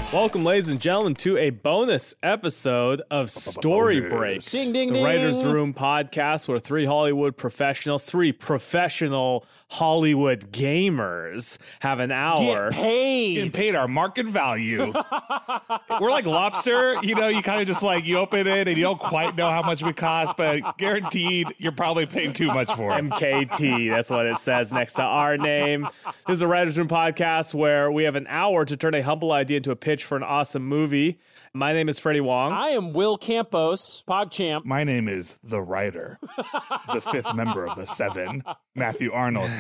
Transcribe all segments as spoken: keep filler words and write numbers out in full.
Welcome, ladies and gentlemen, to a bonus episode of Story Break, Ding, ding, the ding. Writers Room podcast where three Hollywood professionals, three professional Hollywood gamers have an hour. Get paid. Getting paid our market value. We're like Lobster, you know, you kind of just like, you open it and you don't quite know how much we cost, but guaranteed you're probably paying too much for it. M K T, that's what it says next to our name. This is a Writers Room podcast where we have an hour to turn a humble idea into a pitch for an awesome movie. My name is Freddie Wong. I am Will Campos, PogChamp. My name is The Writer, the fifth member of the seven, Matthew Arnold.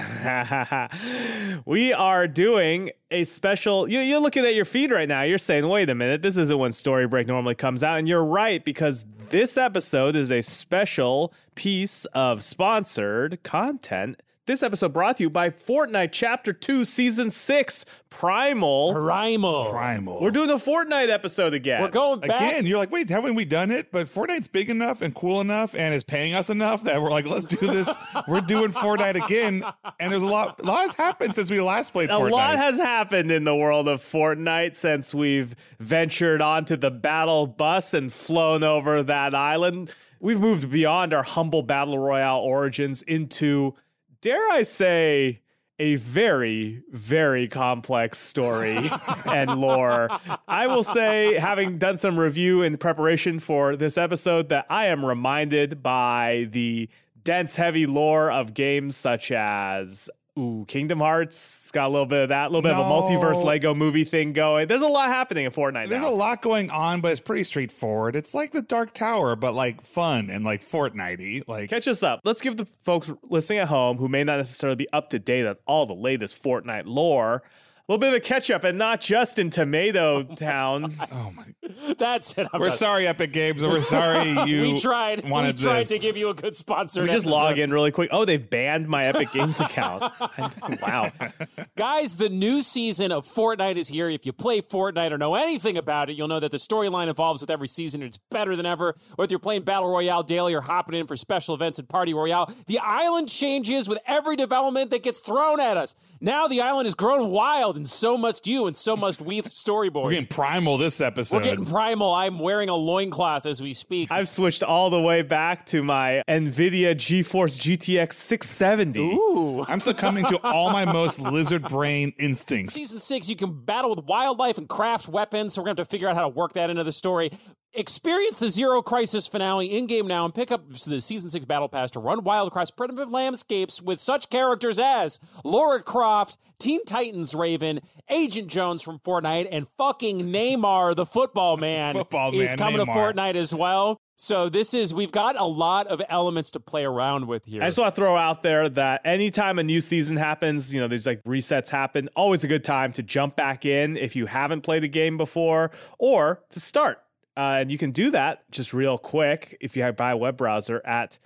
We are doing a special, you, you're looking at your feed right now, you're saying, wait a minute, this isn't when Story Break normally comes out, and you're right, because this episode is a special piece of sponsored content. This episode brought to you by Fortnite Chapter two, Season six, Primal. Primal. Primal. We're doing a Fortnite episode again. We're going back. Again, you're like, wait, haven't we done it? But Fortnite's big enough and cool enough and is paying us enough that we're like, let's do this. We're doing Fortnite again. And there's a lot, a lot has happened since we last played A Fortnite. lot has happened in the world of Fortnite since we've ventured onto the battle bus and flown over that island. We've moved beyond our humble Battle Royale origins into, dare I say, a very, very complex story and lore. I will say, having done some review in preparation for this episode, that I am reminded by the dense, heavy lore of games such as Ooh, Kingdom Hearts. It's got a little bit of that, a little bit No. of a multiverse Lego movie thing going. There's a lot happening in Fortnite There's now. a lot going on, but it's pretty straightforward. It's like the Dark Tower, but like fun and like Fortnite-y. Like, Catch us up. Let's give the folks listening at home who may not necessarily be up to date on all the latest Fortnite lore a little bit of a catch up, and not just in Tomato Town. oh my. That's it. I'm We're not- sorry, Epic Games. We're sorry you We tried. We wanted tried this. to give you a good sponsor. We just log in really quick. Oh, they've banned my Epic Games account. Wow. Guys, the new season of Fortnite is here. If you play Fortnite or know anything about it, you'll know that the storyline evolves with every season. It's better than ever. Whether you're playing Battle Royale daily or hopping in for special events and Party Royale, the island changes with every development that gets thrown at us. Now the island has grown wild, and so must you, and so must we storyboards. We're getting primal this episode. We're getting primal. I'm wearing a loincloth as we speak. I've switched all the way back to my NVIDIA GeForce G T X six seventy. Ooh. I'm succumbing to all my most lizard brain instincts. Season six, you can battle with wildlife and craft weapons, so we're going to have to figure out how to work that into the story. Experience the Zero Crisis finale in-game now and pick up the Season six Battle Pass to run wild across primitive landscapes with such characters as Lara Croft, Teen Titans Raven, Agent Jones from Fortnite, and fucking Neymar, the football man, Football is man, coming Neymar. to Fortnite as well. So this is, we've got a lot of elements to play around with here. I just want to throw out there that anytime a new season happens, you know, these like resets happen, always a good time to jump back in if you haven't played a game before, or to start. Uh, and you can do that just real quick if you buy a web browser at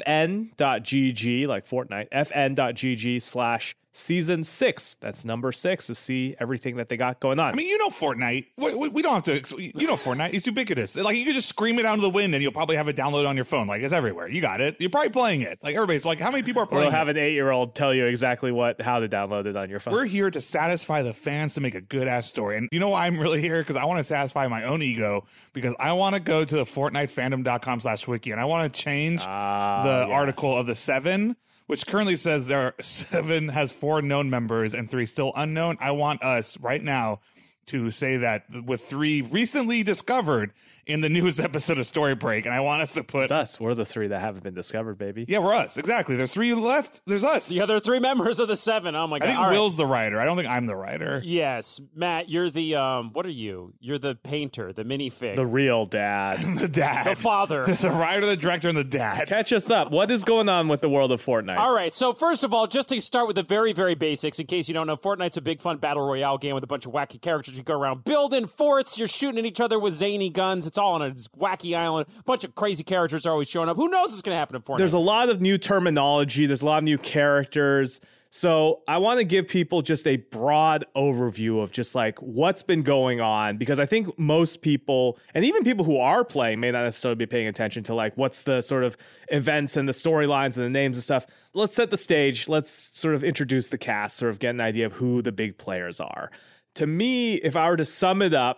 fn.gg, like Fortnite, fn.gg slash season six. That's number six to see everything that they got going on. I mean, you know Fortnite. We, we, we don't have to. You know Fortnite. It's ubiquitous. Like, you could just scream it out into the wind and you'll probably have it downloaded on your phone. Like, it's everywhere. You got it. You're probably playing it. Like, everybody's like, how many people are Or playing you'll have it? an eight-year-old tell you exactly what how to download it on your phone. We're here to satisfy the fans to make a good-ass story. And you know why I'm really here? Because I want to satisfy my own ego. Because I want to go to the FortniteFandom.com slash wiki and I want to change Ah, the yes. article of the seven, which currently says there are seven has four known members and three still unknown. I want us right now to say that with three recently discovered in the newest episode of Story Break, and I want us to put It's us. We're the three that haven't been discovered, baby. yeah, we're us exactly. There's three left. There's us. the other three members of the seven. Oh my I God. think All right. Will's the writer. I don't think I'm the writer. Yes, Matt, you're the um. What are you? You're the painter, the minifig, The real dad. The dad, the father. There's the writer, the director, and the dad. Catch us up. What is going on with the world of Fortnite? All right, so first of all, just to start with the very, very basics, in case you don't know, Fortnite's a big, fun battle royale game with a bunch of wacky characters. You go around building forts, you're shooting at each other with zany guns. It's all on a wacky island. A bunch of crazy characters are always showing up. Who knows what's going to happen in Fortnite? There's a lot of new terminology. There's a lot of new characters. So I want to give people just a broad overview of just like what's been going on, because I think most people, and even people who are playing, may not necessarily be paying attention to like what's the sort of events and the storylines and the names and stuff. Let's set the stage. Let's sort of introduce the cast, sort of get an idea of who the big players are. To me, if I were to sum it up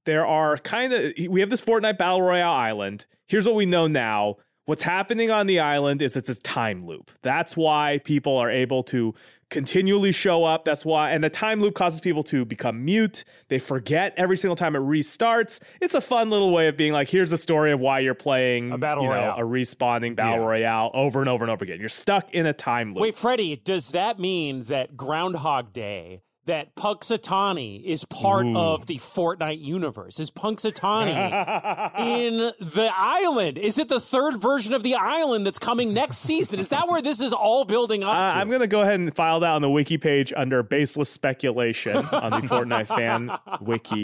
there are kind of, we have this Fortnite Battle Royale island. Here's what we know now. What's happening on the island is it's a time loop. That's why people are able to continually show up. That's why, and the time loop causes people to become mute. They forget every single time it restarts. It's a fun little way of being like, here's the story of why you're playing a battle you know, royale, a respawning battle yeah. royale over and over and over again. You're stuck in a time loop. Wait, Freddie, does that mean that Groundhog Day, that Punxsutawney is part Ooh. of the Fortnite universe? Is Punxsutawney in the island? Is it the third version of the island that's coming next season? Is that where this is all building up uh, to? I'm going to go ahead and file that on the wiki page under baseless speculation on the Fortnite fan wiki.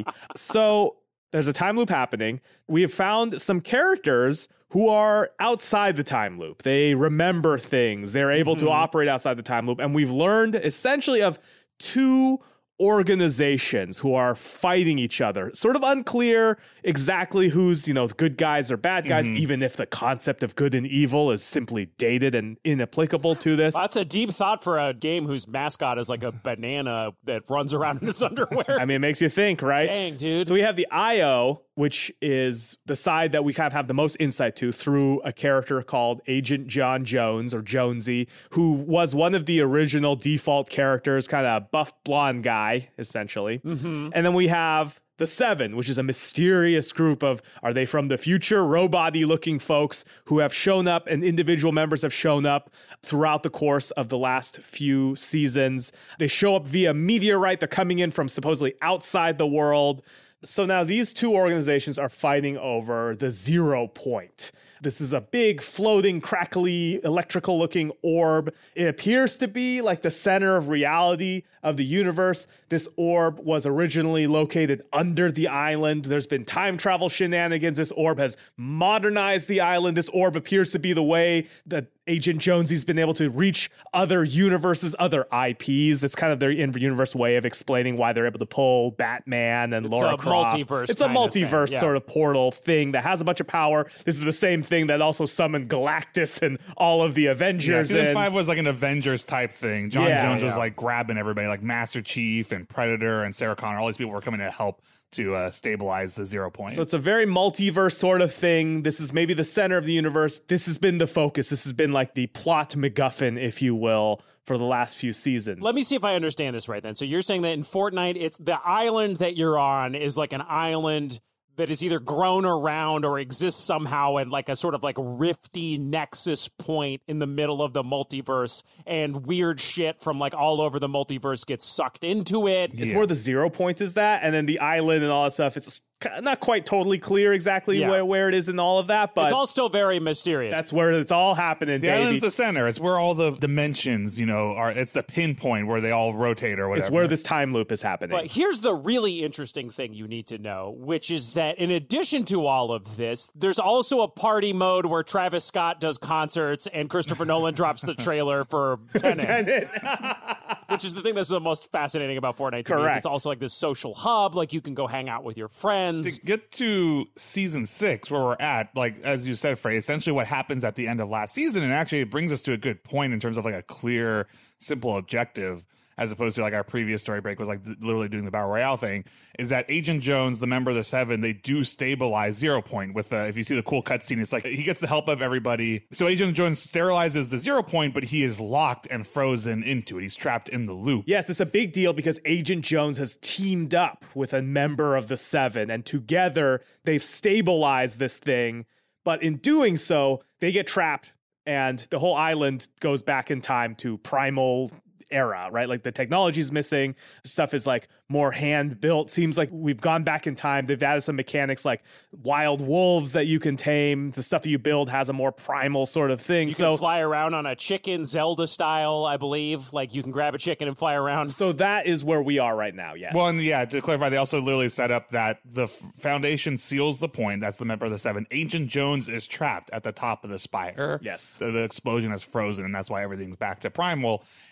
So there's a time loop happening. We have found some characters who are outside the time loop. They remember things. They're able mm-hmm. to operate outside the time loop. And we've learned essentially of two organizations who are fighting each other. Sort of unclear exactly who's, you know, good guys or bad guys, mm-hmm. even if the concept of good and evil is simply dated and inapplicable to this. That's a deep thought for a game whose mascot is like a banana that runs around in his underwear. I mean, it makes you think, right? Dang, dude. So we have the I O, which is the side that we kind of have the most insight to through a character called Agent John Jones, or Jonesy, who was one of the original default characters, kind of a buff blonde guy, essentially. Mm-hmm. And then we have the Seven, which is a mysterious group of, are they from the future, robot-y looking folks who have shown up, and individual members have shown up throughout the course of the last few seasons. They show up via meteorite. They're coming in from supposedly outside the world. So now these two organizations are fighting over the Zero Point. This is a big, floating, crackly, electrical-looking orb. It appears to be like the center of reality of the universe. This orb was originally located under the island. There's been time travel shenanigans. This orb has modernized the island. This orb appears to be the way that Agent Jonesy's been able to reach other universes, other I Ps. That's kind of their in-universe way of explaining why they're able to pull Batman and it's Lara a Croft. Multiverse it's a multiverse yeah. sort of portal thing that has a bunch of power. This is the same thing that also summoned Galactus and all of the Avengers. Yeah, season in. five was like an Avengers type thing. John Yeah, Jones yeah. was like grabbing everybody, like Master Chief and Predator and Sarah Connor. All these people were coming to help to uh, stabilize the Zero Point. So it's a very multiverse sort of thing. This is maybe the center of the universe. This has been the focus. This has been like the plot MacGuffin, if you will, for the last few seasons. Let me see if I understand this right then. So you're saying that in Fortnite, it's the island that you're on is like an island that is either grown around or exists somehow in like a sort of like rifty nexus point in the middle of the multiverse, and weird shit from like all over the multiverse gets sucked into it. It's Yeah. more the Zero Point is that, and then the island and all that stuff. It's not quite totally clear exactly Yeah. where, where it is in all of that, but It's all still very mysterious. that's where it's all happening, The baby. island's the center. It's where all the dimensions, you know, are. It's the pinpoint where they all rotate or whatever. It's where this time loop is happening. But here's the really interesting thing you need to know, which is that in addition to all of this, there's also a party mode where Travis Scott does concerts and Christopher Nolan drops the trailer for Tenet, Tenet. which is the thing that's the most fascinating about Fortnite to me. Correct. It's also like this social hub, like you can go hang out with your friends. To get to season six, where we're at, like as you said, Frey, essentially what happens at the end of last season, and actually it brings us to a good point in terms of like a clear, simple objective, as opposed to like our previous story break was like th- literally doing the Battle Royale thing, is that Agent Jones, the member of the Seven, they do stabilize Zero Point with, uh, if you see the cool cutscene, it's like he gets the help of everybody. So Agent Jones sterilizes the Zero Point, but he is locked and frozen into it. He's trapped in the loop. Yes, it's a big deal because Agent Jones has teamed up with a member of the Seven, and together they've stabilized this thing. But in doing so, they get trapped, and the whole island goes back in time to primal era, right? Like the technology's missing. Stuff is like more hand built. Seems like we've gone back in time. They've added some mechanics like wild wolves that you can tame. The stuff that you build has a more primal sort of thing. You so can fly around on a chicken, Zelda style, I believe. Like you can grab a chicken and fly around. So that is where we are right now. Yes. Well, and yeah, to clarify, they also literally set up that the f- Foundation seals the point. That's the member of the Seven. Agent Jones is trapped at the top of the spire. Yes. So the explosion has frozen, and that's why everything's back to primal. And on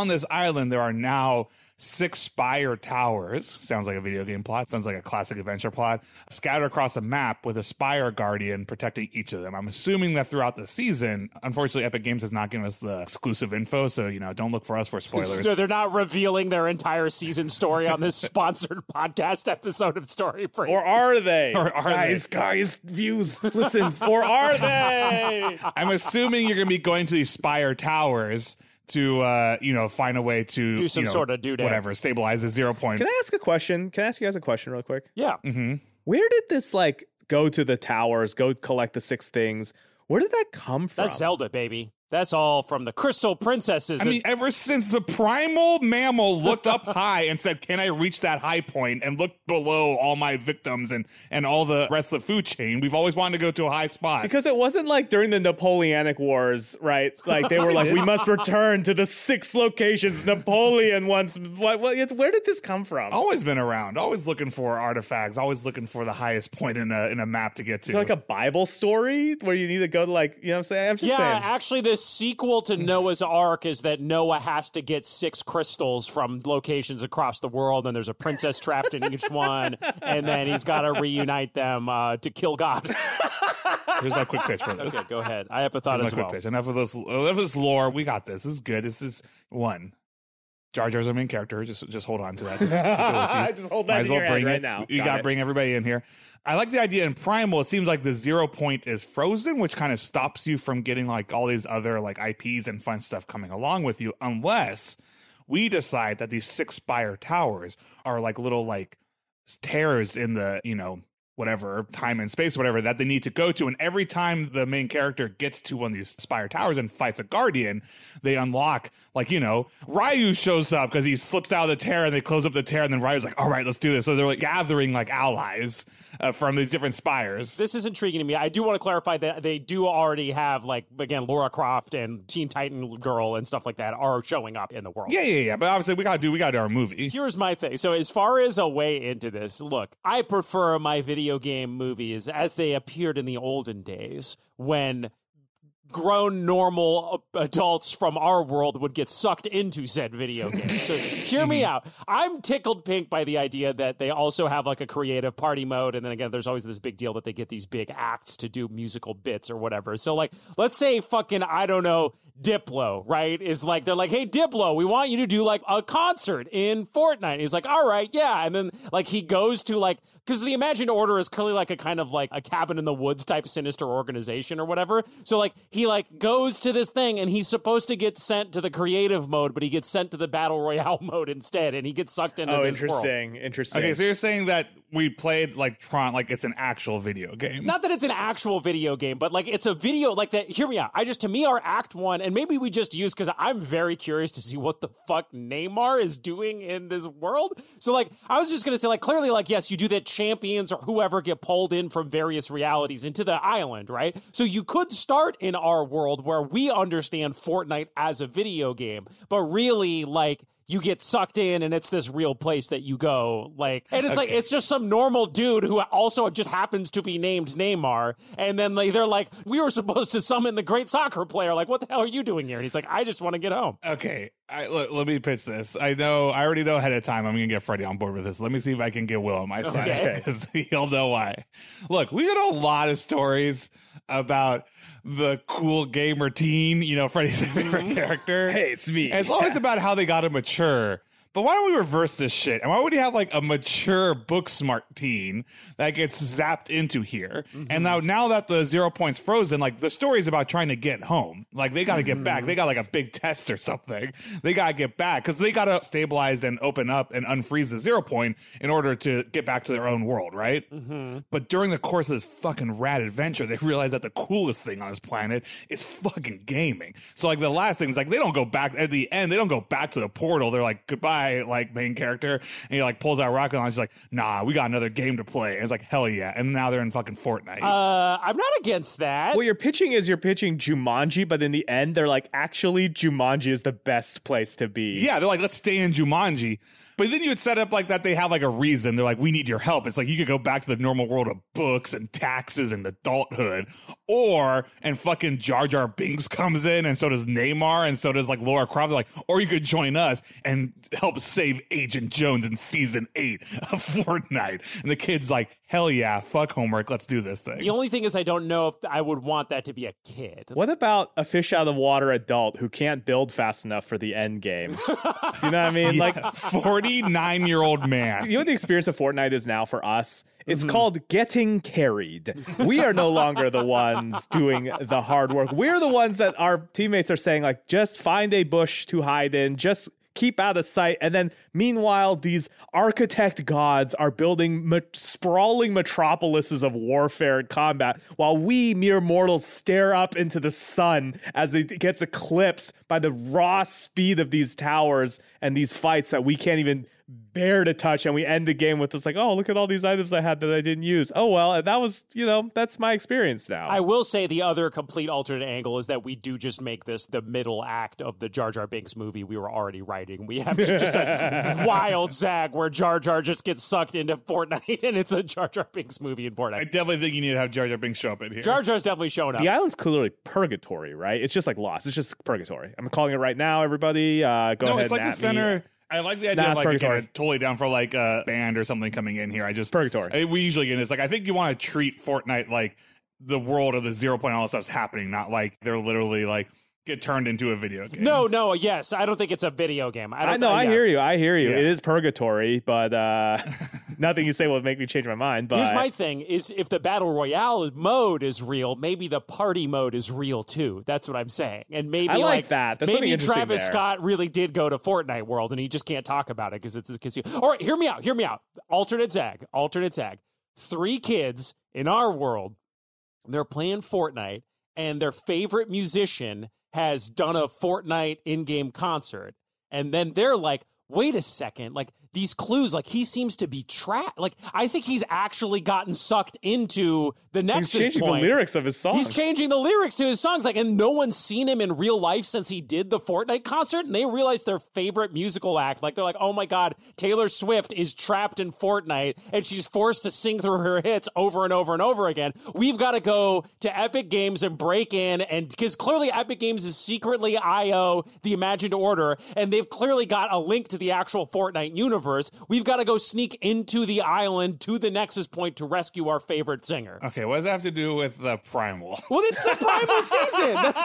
this island, there are now six spire towers. Sounds like a video game plot. Sounds like a classic adventure plot. Scattered across a map with a spire guardian protecting each of them. I'm assuming that throughout the season, unfortunately, Epic Games has not given us the exclusive info, so, you know, don't look for us for spoilers. No, they're not revealing their entire season story on this sponsored podcast episode of Story Break. Or are they? Or are guys, they? guys, views, listens. Or are they? I'm assuming you're going to be going to these spire towers to, uh, you know, find a way to do some you know, sort of doodad. whatever, stabilize the zero point. Can I ask a question? Can I ask you guys a question real quick? Yeah. Mm-hmm. Where did this, like, go to the towers, go collect the six things? Where did that come from? That's Zelda, baby. That's all from the Crystal Princesses. I mean, ever since the primal mammal looked up high and said, can I reach that high point, and looked below all my victims and, and all the rest of the food chain, we've always wanted to go to a high spot. Because it wasn't like during the Napoleonic Wars, right? Like they were like, we must return to the six locations Napoleon once. What, what, where did this come from? Always been around, always looking for artifacts, always looking for the highest point in a in a map to get to. Is it like a Bible story where you need to go to, like, you know what I'm saying? I'm just yeah, saying. actually, the sequel to Noah's Ark is that Noah has to get six crystals from locations across the world, and there's a princess trapped in each one, and then he's got to reunite them uh, to kill God. Here's my quick pitch for this. Okay, go ahead. I have a thought Here's as my well. quick pitch. Enough of this, enough of this lore. We got this. This is good. This is one. Jar Jar's our main character. Just just hold on to that. Just, keep it with you. Just hold that Might as in well your head bring right it. now. You Got got to it. bring everybody in here. I like the idea in Primal. It seems like the zero point is frozen, which kind of stops you from getting like all these other like I Ps and fun stuff coming along with you, unless we decide that these six spire towers are like little like tears in the, you know, whatever time and space, whatever that they need to go to. And every time the main character gets to one of these spire towers and fights a guardian, they unlock, like, you know, Ryu shows up because he slips out of the tear and they close up the tear. And then Ryu's like, all right, let's do this. So they're like gathering like allies uh, from these different spires. This is intriguing to me. I do want to clarify that they do already have, like, again, Lara Croft and Teen Titan Girl and stuff like that are showing up in the world. Yeah, yeah, yeah. But obviously we got to do, we got to do our movie. Here's my thing. So as far as a way into this, look, I prefer my video game movies as they appeared in the olden days when grown normal adults from our world would get sucked into said video games. So hear me out. I'm tickled pink by the idea that they also have like a creative party mode. And then again, there's always this big deal that they get these big acts to do musical bits or whatever. So like, let's say fucking, I don't know, Diplo, right? Is like, they're like, hey, Diplo, we want you to do like a concert in Fortnite. He's like, all right, yeah. And then like he goes to like, because the Imagined Order is clearly like a kind of like a cabin in the woods type sinister organization or whatever. So like he like goes to this thing and he's supposed to get sent to the creative mode, but he gets sent to the battle royale mode instead, and he gets sucked into Oh, this world. interesting, interesting. Okay, so you're saying that we played like Tron, like it's an actual video game. Not that it's an actual video game, but like it's a video like that. Hear me out. I just, to me, our act one, and maybe we just use, because I'm very curious to see what the fuck Neymar is doing in this world. So like, I was just going to say, like, clearly, like, yes, you do that champions or whoever get pulled in from various realities into the island, right? So you could start in our world where we understand Fortnite as a video game, but really, like, you get sucked in and it's this real place that you go, like, and it's like, it's just some normal dude who also just happens to be named Neymar. And then like, they're like, we were supposed to summon the great soccer player. Like, what the hell are you doing here? And he's like, I just want to get home. Okay, I, look, let me pitch this. I know, I already know ahead of time I'm going to get Freddie on board with this. Let me see if I can get Will on my side. Okay. Because he'll know why. Look, we got a lot of stories about the cool gamer teen, you know, Freddie's favorite character. Hey, it's me. And it's always about how they got to mature. But why don't we reverse this shit? And why would you have like a mature book smart teen that gets zapped into here? Mm-hmm. And now, now that the zero point's frozen, like the story's about trying to get home. Like they got to get mm-hmm. back. They got like a big test or something. They got to get back because they got to stabilize and open up and unfreeze the zero point in order to get back to their own world, right? Mm-hmm. But during the course of this fucking rad adventure, they realize that the coolest thing on this planet is fucking gaming. So like the last thing is like they don't go back at the end. They don't go back to the portal. They're like, goodbye. guy, like main character, and he like pulls out Rocket Launcher. He's like, nah, we got another game to play. And it's like, hell yeah. And now they're in fucking Fortnite. Uh, I'm not against that. What you're pitching is you're pitching Jumanji, but in the end, they're like, actually, Jumanji is the best place to be. Yeah, they're like, let's stay in Jumanji. But then you would set up like that they have like a reason. They're like, we need your help. It's like you could go back to the normal world of books and taxes and adulthood. Or, and fucking Jar Jar Binks comes in, and so does Neymar, and so does like Laura Croft. They're like, or you could join us and help save Agent Jones in season eight of Fortnite. And the kid's like, hell yeah, fuck homework. Let's do this thing. The only thing is I don't know if I would want that to be a kid. What about a fish out of water adult who can't build fast enough for the end game? Do you know what I mean? Yeah, Like forty-nine-year-old man. You know what the experience of Fortnite is now for us? It's mm-hmm. called getting carried. We are no longer the ones doing the hard work. We're the ones that our teammates are saying, like, just find a bush to hide in, just keep out of sight. And then meanwhile, these architect gods are building me- sprawling metropolises of warfare and combat, while we mere mortals stare up into the sun as it gets eclipsed by the raw speed of these towers and these fights that we can't even bear to touch, and we end the game with this like, oh, look at all these items I had that I didn't use. Oh well, and that was, you know, that's my experience now. I will say the other complete alternate angle is that we do just make this the middle act of the Jar Jar Binks movie we were already writing. We have just a wild zag where Jar Jar just gets sucked into Fortnite, and it's a Jar Jar Binks movie in Fortnite. I definitely think you need to have Jar Jar Binks show up in here. Jar Jar's definitely showing up. The island's clearly purgatory, right? It's just like Lost. It's just purgatory. I'm calling it right now, everybody. Uh, go no, ahead. No, it's like and the center. Me. I like the idea nah, of like purgatory. again, totally down for like a band or something coming in here. I just purgatory. I, we usually get this. Like I think you want to treat Fortnite like the world of the zero point all that stuff's happening, not like they're literally like get turned into a video game. No, no, yes, I don't think it's a video game. I don't I know. th- I yeah. hear you. I hear you. Yeah. It is purgatory, but uh, nothing you say will make me change my mind. But here's my thing: is if the battle royale mode is real, maybe the party mode is real too. That's what I'm saying. And maybe I like, like that. There's maybe Travis there. Scott really did go to Fortnite World, and he just can't talk about it because it's because he. All right, hear me out. Hear me out. Alternate zag. Alternate zag. Three kids in our world, they're playing Fortnite, and their favorite musician has done a Fortnite in-game concert, and then they're like, wait a second, like these clues, like he seems to be trapped. Like I think he's actually gotten sucked into the Nexus He's changing point. the lyrics of his songs. He's changing the lyrics to his songs, like, and no one's seen him in real life since he did the Fortnite concert, and they realize their favorite musical act, like they're like, oh my god, Taylor Swift is trapped in Fortnite, and she's forced to sing through her hits over and over and over again. We've got to go to Epic Games and break in, and because clearly Epic Games is secretly I O the Imagined Order, and they've clearly got a link to the actual Fortnite universe. We've got to go sneak into the island to the Nexus point to rescue our favorite singer. Okay, what does that have to do with the Primal? Well, it's the Primal season. That's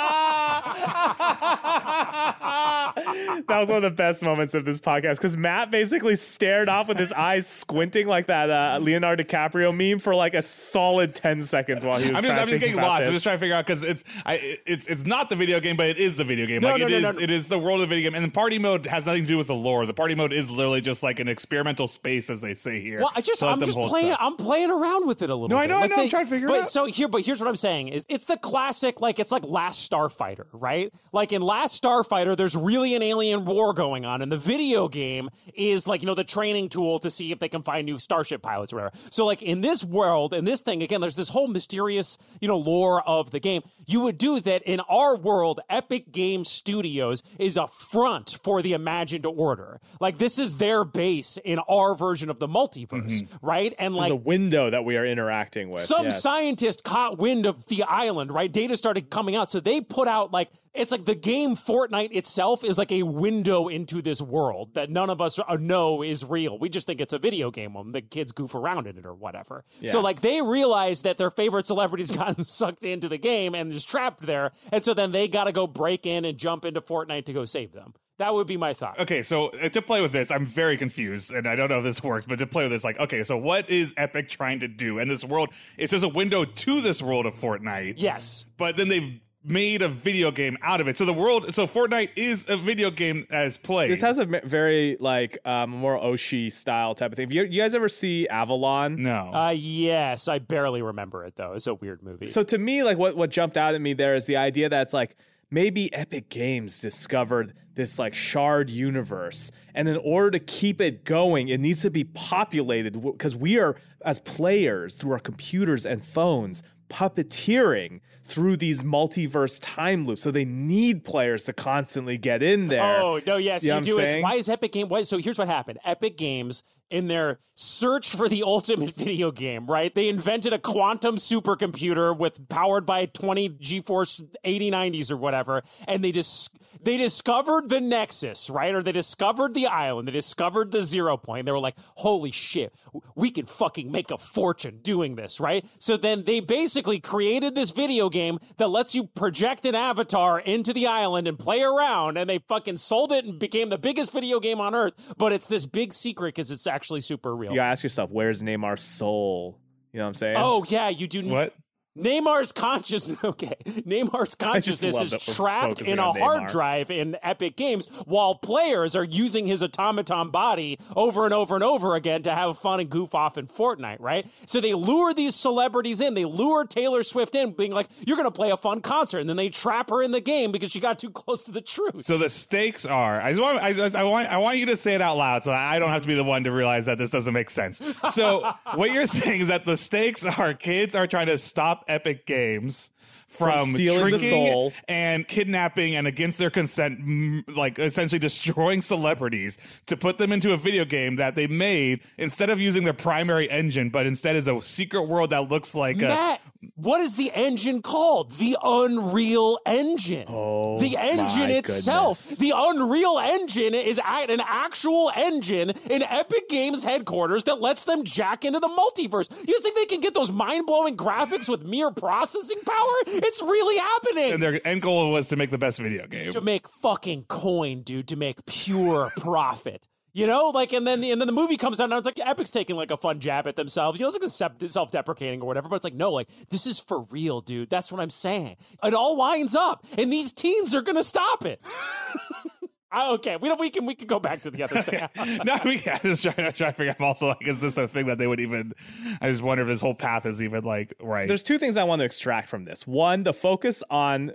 that was one of the best moments of this podcast because Matt basically stared off with his eyes squinting like that uh, Leonardo DiCaprio meme for like a solid ten seconds while he was. I'm just, trying I'm to just think getting about lost. this. I'm just trying to figure out because it's, I, it's, it's not the video game, but it is the video game. No, like no, it no, is, no, no. it is the world of the video game, and the party mode has nothing to do with the lore. The party mode is literally just like an experimental space, as they say here. Well, I just, to let I'm them just hold playing. stuff. I'm playing around with it a little. No, bit. I know, I Like know. they- I'm trying to figure it but out. So here, but here's what I'm saying: is it's the classic, like it's like Last Starfighter, right? Like in Last Starfighter, there's really an alien war going on, and the video game is like you know the training tool to see if they can find new starship pilots or whatever. So like in this world, in this thing again, there's this whole mysterious you know lore of the game. You would do that in our world. Epic Game Studios is a front for the Imagined Order. Like this is their base in our version of the multiverse, Mm-hmm. right? And There's like a window that we are interacting with. some yes. scientist caught wind of the island, right? Data started coming out. So they put out like, it's like the game Fortnite itself is like a window into this world that none of us know is real. We just think it's a video game when the kids goof around in it or whatever. Yeah. So like they realized that their favorite celebrities gotten sucked into the game and just trapped there. And so then they got to go break in and jump into Fortnite to go save them. That would be my thought. Okay, so uh, to play with this, I'm very confused, and I don't know if this works, but to play with this, like, okay, so what is Epic trying to do? And this world, it's just a window to this world of Fortnite. Yes. But then they've made a video game out of it. So the world, so Fortnite is a video game as played. This has a m- very like um, more Oshi style type of thing. You, you guys ever see Avalon? No. Uh, yes, I barely remember it though. It's a weird movie. So to me, like what what jumped out at me there is the idea that it's like maybe Epic Games discovered this like shard universe, and in order to keep it going, it needs to be populated because we are, as players, through our computers and phones, puppeteering through these multiverse time loops. So they need players to constantly get in there. Oh, no, yes, you, know you do. It's, saying? why is Epic Games? Why, so here's what happened. Epic Games, in their search for the ultimate video game, right? They invented a quantum supercomputer with powered by twenty GeForce eighty nineties or whatever, and they just they discovered the Nexus, right? Or they discovered the island, they discovered the Zero Point. They were like, holy shit, we can fucking make a fortune doing this, right? So then they basically created this video game that lets you project an avatar into the island and play around, and they fucking sold it and became the biggest video game on earth. But it's this big secret because it's actually super real. You gotta ask yourself, where's Neymar's soul? You know what I'm saying? Oh, yeah, you do. What? Neymar's consciousness, okay. Neymar's consciousness love is that we're trapped focusing in a on hard Neymar. drive in Epic Games while players are using his automaton body over and over and over again to have fun and goof off in Fortnite, right? So they lure these celebrities in. They lure Taylor Swift in, being like, you're going to play a fun concert. And then they trap her in the game because she got too close to the truth. So the stakes are. I just want. I, I want. I want you to say it out loud, so I don't have to be the one to realize that this doesn't make sense. So what you're saying is that the stakes are kids are trying to stop Epic Games from, From stealing the tricking soul. and kidnapping and against their consent, mm, like essentially destroying celebrities to put them into a video game that they made instead of using their primary engine, but instead is a secret world that looks like a. Matt, what is the engine called? The Unreal Engine. Oh, the engine my itself. goodness. The Unreal Engine is a- an actual engine in Epic Games headquarters that lets them jack into the multiverse. You think they can get those mind-blowing graphics with mere processing power? It's really happening. And their end goal was to make the best video game. To make fucking coin, dude, to make pure profit. You know, like, and then the, and then the movie comes out and it's like Epic's taking like a fun jab at themselves. You know, it's like a self-deprecating or whatever, but it's like, no, like, this is for real, dude. That's what I'm saying. It all lines up, and these teens are gonna stop it. Uh, okay, we don't. We can. We can go back to the other thing. No, I mean, I'm just trying to try to figure out. I'm also like, is this a thing that they would even? I just wonder if this whole path is even like right. There's two things I want to extract from this. One, the focus on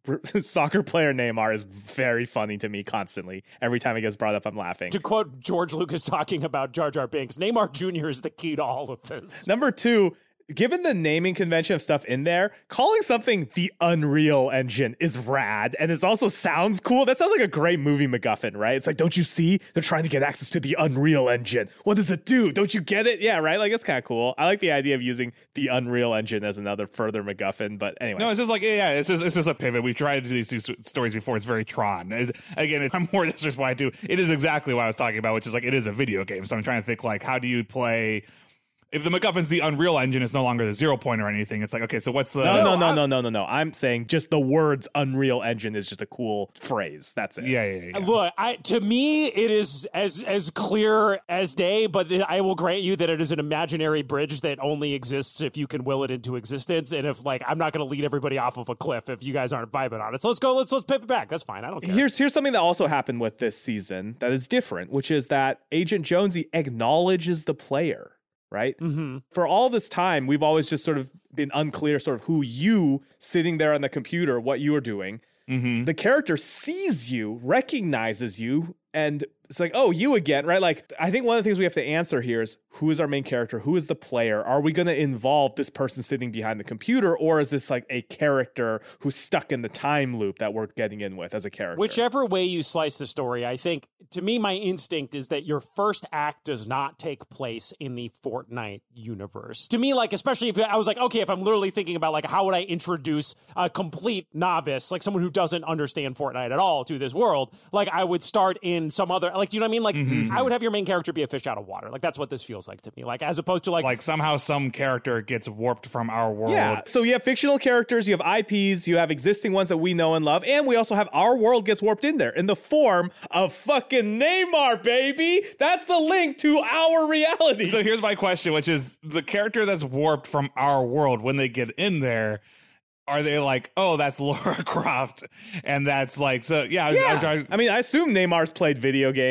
soccer player Neymar is very funny to me constantly. Every time it gets brought up, I'm laughing. To quote George Lucas talking about Jar Jar Binks, Neymar Junior is the key to all of this. Number two, given the naming convention of stuff in there, calling something the Unreal Engine is rad, and it also sounds cool. That sounds like a great movie MacGuffin, right? It's like, don't you see? They're trying to get access to the Unreal Engine. What does it do? Don't you get it? Yeah, right? Like, it's kind of cool. I like the idea of using the Unreal Engine as another further MacGuffin, but anyway. No, it's just like, yeah, yeah, it's just it's just a pivot. We've tried to do these two s- stories before. It's very Tron. It's, again, it's, I'm more that's just why I do. It is exactly what I was talking about, which is like, it is a video game. So I'm trying to think, like, how do you play... If the MacGuffin's the Unreal Engine, it's no longer the Zero Point or anything. It's like, okay, so what's the... No, no, no, no, no, no, no. I'm saying just the words Unreal Engine is just a cool phrase. That's it. Yeah, yeah, yeah. Look, I, to me, it is as as clear as day, but I will grant you that it is an imaginary bridge that only exists if you can will it into existence. And if, like, I'm not going to lead everybody off of a cliff if you guys aren't vibing on it. So let's go, let's let's pip it back. That's fine. I don't care. Here's here's something that also happened with this season that is different, which is that Agent Jonesy acknowledges the player, right? Mm-hmm. For all this time, we've always just sort of been unclear sort of who you sitting there on the computer, what you are doing. Mm-hmm. The character sees you, recognizes you, and it's like, oh, you again, right? Like, I think one of the things we have to answer here is, who is our main character? Who is the player? Are we going to involve this person sitting behind the computer, or is this like a character who's stuck in the time loop that we're getting in with as a character? Whichever way you slice the story, I think, to me, my instinct is that your first act does not take place in the Fortnite universe. To me, like, especially if I was like, okay, if I'm literally thinking about, like, how would I introduce a complete novice, like someone who doesn't understand Fortnite at all, to this world, like, I would start in some other, like, do you know what I mean? Like, Mm-hmm. I would have your main character be a fish out of water. Like, that's what this feels like to me. Like, as opposed to, like, Like, somehow some character gets warped from our world. Yeah, so you have fictional characters, you have I Ps, you have existing ones that we know and love, and we also have our world gets warped in there in the form of fucking Neymar, baby. That's the link to our reality. So here's my question, which is the character that's warped from our world, when they get in there, are they like, oh, that's Lara Croft? And that's like, so yeah, I was, yeah. I was trying, I mean, I assume Neymar's played video games.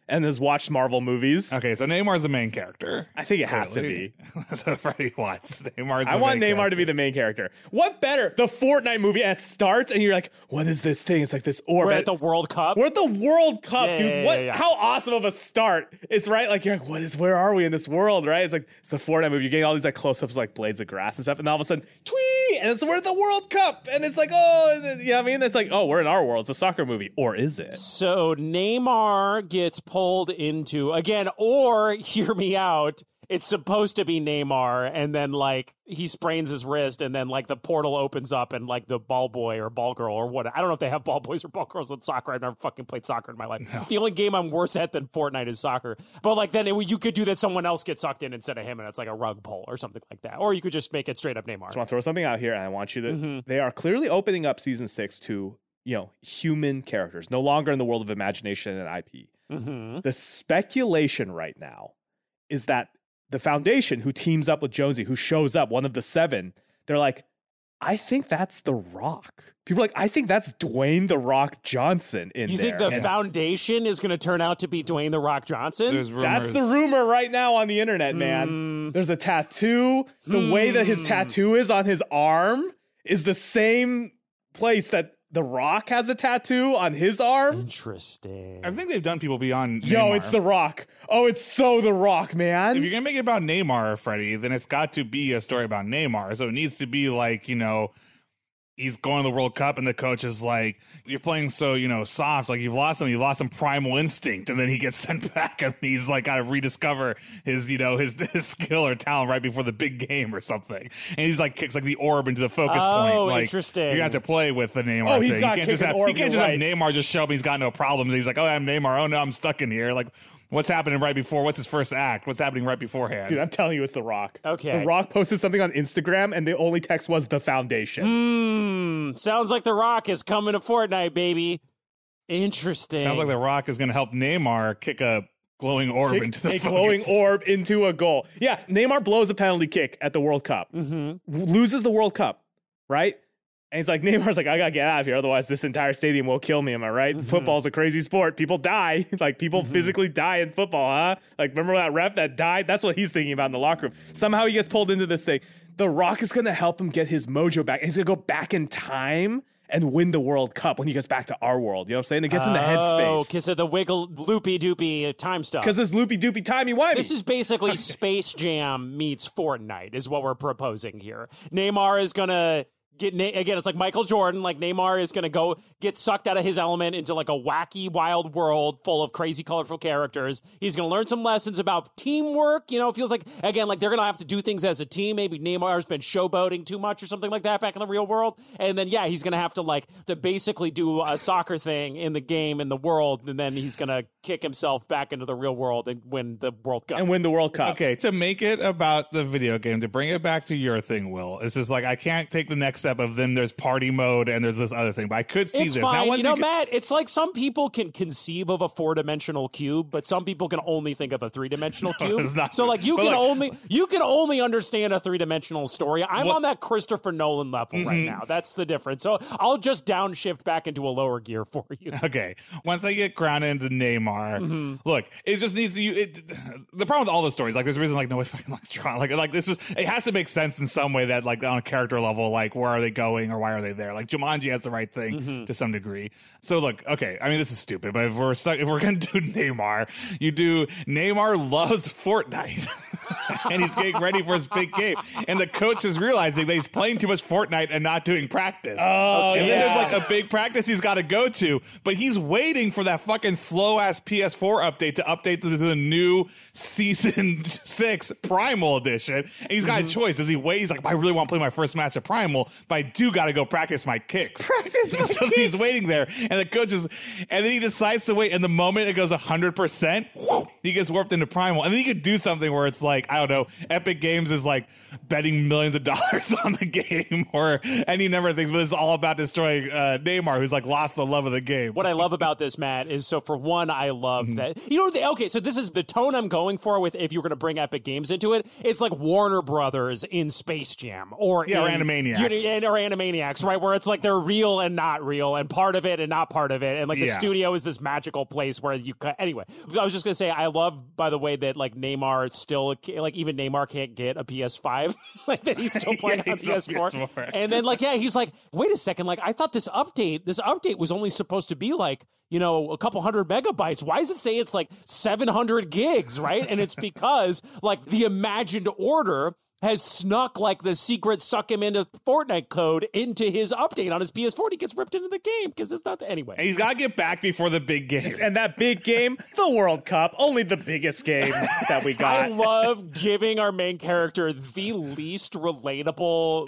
and has watched Marvel movies. Okay, so Neymar's the main character. I think it has Clearly. to be. That's what Freddie wants. Neymar's the I want main Neymar to be the main character. What better? The Fortnite movie as starts, and you're like, what is this thing? It's like this orb. We're at the World Cup. We're at the World Cup, Yeah, dude. yeah, What? yeah, yeah. How awesome of a start! It's right, like you're like, what is? Where are we in this world? Right? It's like it's the Fortnite movie. You're getting all these like close-ups, like blades of grass and stuff, and all of a sudden, twee, and it's we're at the World Cup, and it's like, oh, and then, you know what I mean? It's like, oh, we're in our world. It's a soccer movie, or is it? So Neymar gets pulled into, again, or hear me out, it's supposed to be Neymar, and then like he sprains his wrist, and then like the portal opens up, and like the ball boy or ball girl or what, I don't know if they have ball boys or ball girls in soccer. I've never fucking played soccer in my life. No. The only game I'm worse at than Fortnite is soccer. But like then it, you could do that, someone else gets sucked in instead of him, and it's like a rug pull or something like that. Or you could just make it straight up Neymar. I just want to throw something out here, and I want you to. Mm-hmm. They are clearly opening up season six to you know human characters, no longer in the world of imagination and I P. Mm-hmm. The speculation right now is that the Foundation, who teams up with Jonesy, who shows up, one of the seven, they're like, I think that's The Rock. People are like, I think that's Dwayne The Rock Johnson in You there. think the And Foundation is going to turn out to be Dwayne The Rock Johnson? There's rumors. that's the rumor right now on the internet, man. Hmm. There's a tattoo. The way that his tattoo is on his arm is the same place that The Rock has a tattoo on his arm. Interesting. I think they've done people beyond Yo, Neymar. it's The Rock. Oh, it's so The Rock, man. If you're gonna make it about Neymar, Freddie, then it's got to be a story about Neymar. So it needs to be like, you know, he's going to the World Cup and the coach is like, you're playing so, you know, soft, like you've lost some, you lost some primal instinct, and then he gets sent back and he's like got to rediscover his, you know, his, his skill or talent right before the big game or something. And he's like kicks like the orb into the focus Oh, point. Like, interesting. You're gonna have to play with the Neymar Oh, he's thing. got You can't just kick have an orb, he can't you're just right. have Neymar just show up, he's got no problems. He's like, oh, I'm Neymar. Oh no, I'm stuck in here. Like, what's happening right before? What's his first act? What's happening right beforehand? Dude, I'm telling you, it's The Rock. Okay. The Rock posted something on Instagram, and the only text was The Foundation. Hmm. Sounds like The Rock is coming to Fortnite, baby. Interesting. Sounds like The Rock is going to help Neymar kick a glowing orb Kick into the a focus. glowing orb into a goal. Yeah, Neymar blows a penalty kick at the World Cup, Mhm. loses the World Cup, right? And he's like, Neymar's like, I gotta get out of here, otherwise this entire stadium will kill me. Am I right? Mm-hmm. Football's a crazy sport. People die. Like people physically die in football, huh? Like remember that ref that died? That's what he's thinking about in the locker room. Somehow he gets pulled into this thing. The Rock is gonna help him get his mojo back. And he's gonna go back in time and win the World Cup when he gets back to our world. You know what I'm saying? It gets in the Oh, headspace. because of the wiggle, loopy doopy time stuff. Because it's loopy doopy timey wimey. This is basically Space Jam meets Fortnite, is what we're proposing here. Neymar is gonna get again. It's like Michael Jordan. Like Neymar is gonna go get sucked out of his element into like a wacky, wild world full of crazy, colorful characters. He's gonna learn some lessons about teamwork. You know, it feels like again, like they're gonna have to do things as a team. Maybe Neymar's been showboating too much or something like that back in the real world. And then yeah, he's gonna have to like to basically do a soccer thing in the game in the world, and then he's gonna kick himself back into the real world and win the World Cup. and win the World Cup. Okay, to make it about the video game, to bring it back to your thing, Will, it's just like I can't take the next step of then there's party mode and there's this other thing, but I could see It's this. fine. Now, once You know, you Matt, it's like some people can conceive of a four-dimensional cube, but some people can only think of a three-dimensional cube. it's not So, true. like, you But, can like- only you can only understand a three-dimensional story. I'm What- on that Christopher Nolan level right Mm-hmm. now. That's the difference. So I'll just downshift back into a lower gear for you. Okay, once I get grounded into Neymar, Mm-hmm. look, it just needs to. You, it, the problem with all those stories, like, there's a reason, like, no way fucking like try, like, like this is. It has to make sense in some way that, like, on a character level, like, where are they going or why are they there? Like, Jumanji has the right thing Mm-hmm. to some degree. So, look, okay, I mean, this is stupid, but if we're stuck, if we're gonna do Neymar, you do Neymar loves Fortnite. And he's getting ready for his big game, and the coach is realizing that he's playing too much Fortnite and not doing practice. Oh, and then yeah. there's like a big practice he's got to go to, but he's waiting for that fucking slow ass P S four update to update to the new season six Primal edition. And he's got a choice. Does he wait? He's like, I really want to play my first match of Primal, but I do got to go practice my kicks. Practice my so kicks. he's waiting there, and the coach is, and then he decides to wait. And the moment it goes one hundred percent, whoo, he gets warped into Primal, and then he could do something where it's like, I don't know, Epic Games is like betting millions of dollars on the game or any number of things, but it's all about destroying uh, Neymar, who's like lost the love of the game. What I love about this, Matt, is so for one, I love Mm-hmm. that, you know, the, okay, so this is the tone I'm going for with if you're going to bring Epic Games into it. It's like Warner Brothers in Space Jam or, Yeah, or in, Animaniacs. You know, or Animaniacs, right? Where it's like they're real and not real and part of it and not part of it. And like the Yeah. studio is this magical place where you cut. Anyway, I was just going to say, I love, by the way, that like Neymar still, like even Neymar can't get a P S five, like that he's still playing Yeah, on he's P S four. on P S four. And then like, yeah, he's like, wait a second, like I thought this update, this update was only supposed to be like, you know, a couple hundred megabytes. Why does it say it's like seven hundred gigs, right? And it's because like the imagined order has snuck like the secret suck him into Fortnite code into his update on his P S four. And he gets ripped into the game because it's not the, anyway. And he's got to get back before the big game. And that big game, the World Cup, only the biggest game that we got. I love giving our main character the least relatable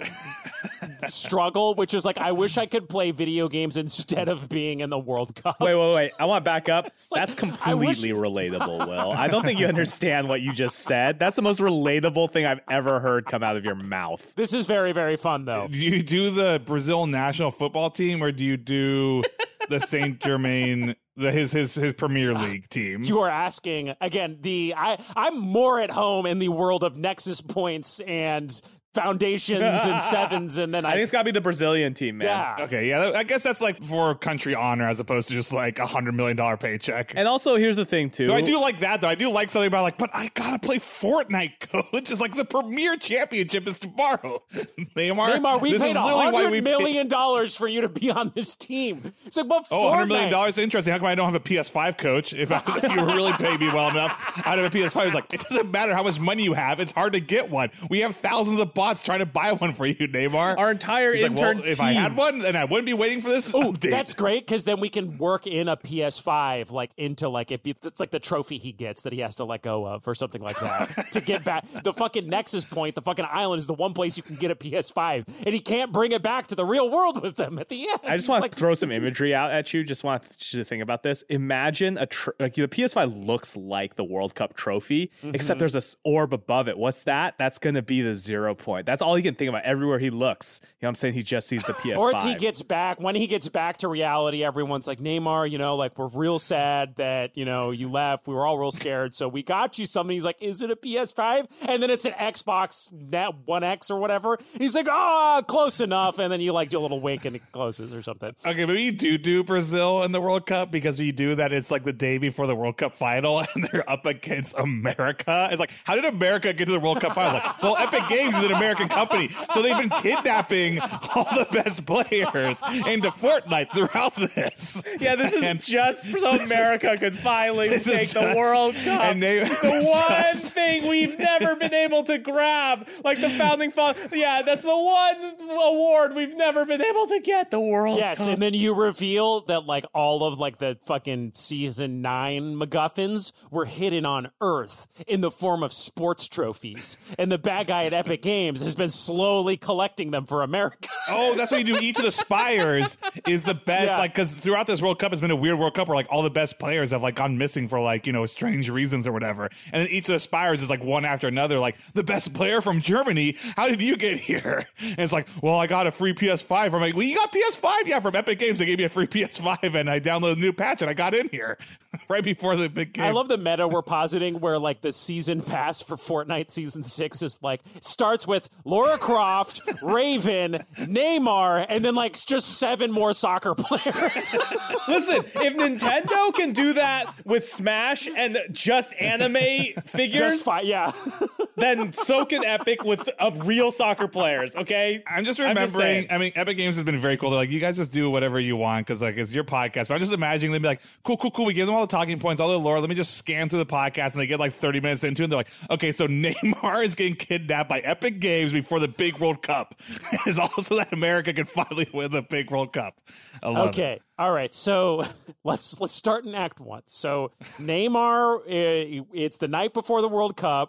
struggle, which is like, I wish I could play video games instead of being in the World Cup. Wait, wait, wait. I want to back up. like, That's I wish- completely relatable, Will. I don't think you understand what you just said. That's the most relatable thing I've ever heard come out of your mouth. This is very, very fun, though. Do you do the Brazil national football team or do you do the Saint Germain, the, his his his Premier League team? You are asking again. The I I'm more at home in the world of Nexus points and foundations and sevens, and then I, I think it's got to be the Brazilian team, man. yeah. Okay, yeah, I guess that's like for country honor as opposed to just like a hundred million dollar paycheck. And also, here's the thing, too. Though I do like that, though. I do like something about like, but I gotta play Fortnite, coach. It's like the premier championship is tomorrow. Neymar, Neymar, we this paid is a literally why hundred we million dollars for you to be on this team. It's like, but Oh, Fortnite. one hundred million dollars? Interesting. How come I don't have a P S five, coach? If, I, if you really paid me well enough, I'd have a P S five. It's like, it doesn't matter how much money you have. It's hard to get one. We have thousands of bots trying to buy one for you, Neymar. Our entire He's like, intern well, if I had team. one, then I wouldn't be waiting for this Oh, update. that's great because then we can work in a P S five like into like if it's like the trophy he gets that he has to let go of or something like that to get back the fucking Nexus point. The fucking island is the one place you can get a P S five, and he can't bring it back to the real world with them at the end. I just He's want like, to throw some imagery out at you. Just want you to think about this. Imagine a tr- like the P S five looks like the World Cup trophy, Mm-hmm. except there's this orb above it. What's that? That's going to be the zero point. That's all he can think about everywhere he looks. You know what I'm saying? He just sees the P S five. Or it's he gets back, when he gets back to reality, everyone's like, Neymar, you know, like, we're real sad that, you know, you left. We were all real scared. So we got you something. He's like, is it a P S five? And then it's an Xbox Net One X or whatever. And he's like, oh, close enough. And then you like do a little wink and it closes or something. Okay, maybe you do do Brazil in the World Cup because we do that. It's like the day before the World Cup final and they're up against America. It's like, how did America get to the World Cup final? It's like, well, Epic Games is an American company. So they've been kidnapping all the best players into Fortnite throughout this. Yeah, this is And just so America could finally this take is the just- World Cup. and they- the one just- thing we've never been able to grab, like the founding father. Yeah, that's the one award we've never been able to get. The World Yes, Cup. and then you reveal that like all of like the fucking season nine MacGuffins were hidden on Earth in the form of sports trophies, and the bad guy at Epic Games has been slowly collecting them for America. Oh, that's what you do. Each of the spires is the best, Yeah. like, because throughout this World Cup, it's been a weird World Cup where, like, all the best players have, like, gone missing for, like, you know, strange reasons or whatever. And then each of the spires is, like, one after another, like, the best player from Germany, how did you get here? And it's like, well, I got a free P S five. I'm like, well, you got P S five? Yeah, from Epic Games. They gave me a free P S five, and I downloaded a new patch, and I got in here right before the big game. I love the meta we're positing where like the season pass for Fortnite season six is like starts with Lara Croft, Raven, Neymar, and then like just seven more soccer players. Listen, if Nintendo can do that with Smash and just anime figures, just five, yeah. then so can Epic with uh, real soccer players, okay? I'm just I'm just remembering. saying. I mean, Epic Games has been very cool. They're like, you guys just do whatever you want because, like, it's your podcast. But I'm just imagining them be like, cool, cool, cool. We give them all the talking points, all the lore. Let me just scan through the podcast, and they get like thirty minutes into it. And they're like, okay, so Neymar is getting kidnapped by Epic Games before the big World Cup. Is also that America can finally win the big World Cup. I love it. Okay. All right. So let's let's start in Act One. So Neymar, uh, it's the night before the World Cup.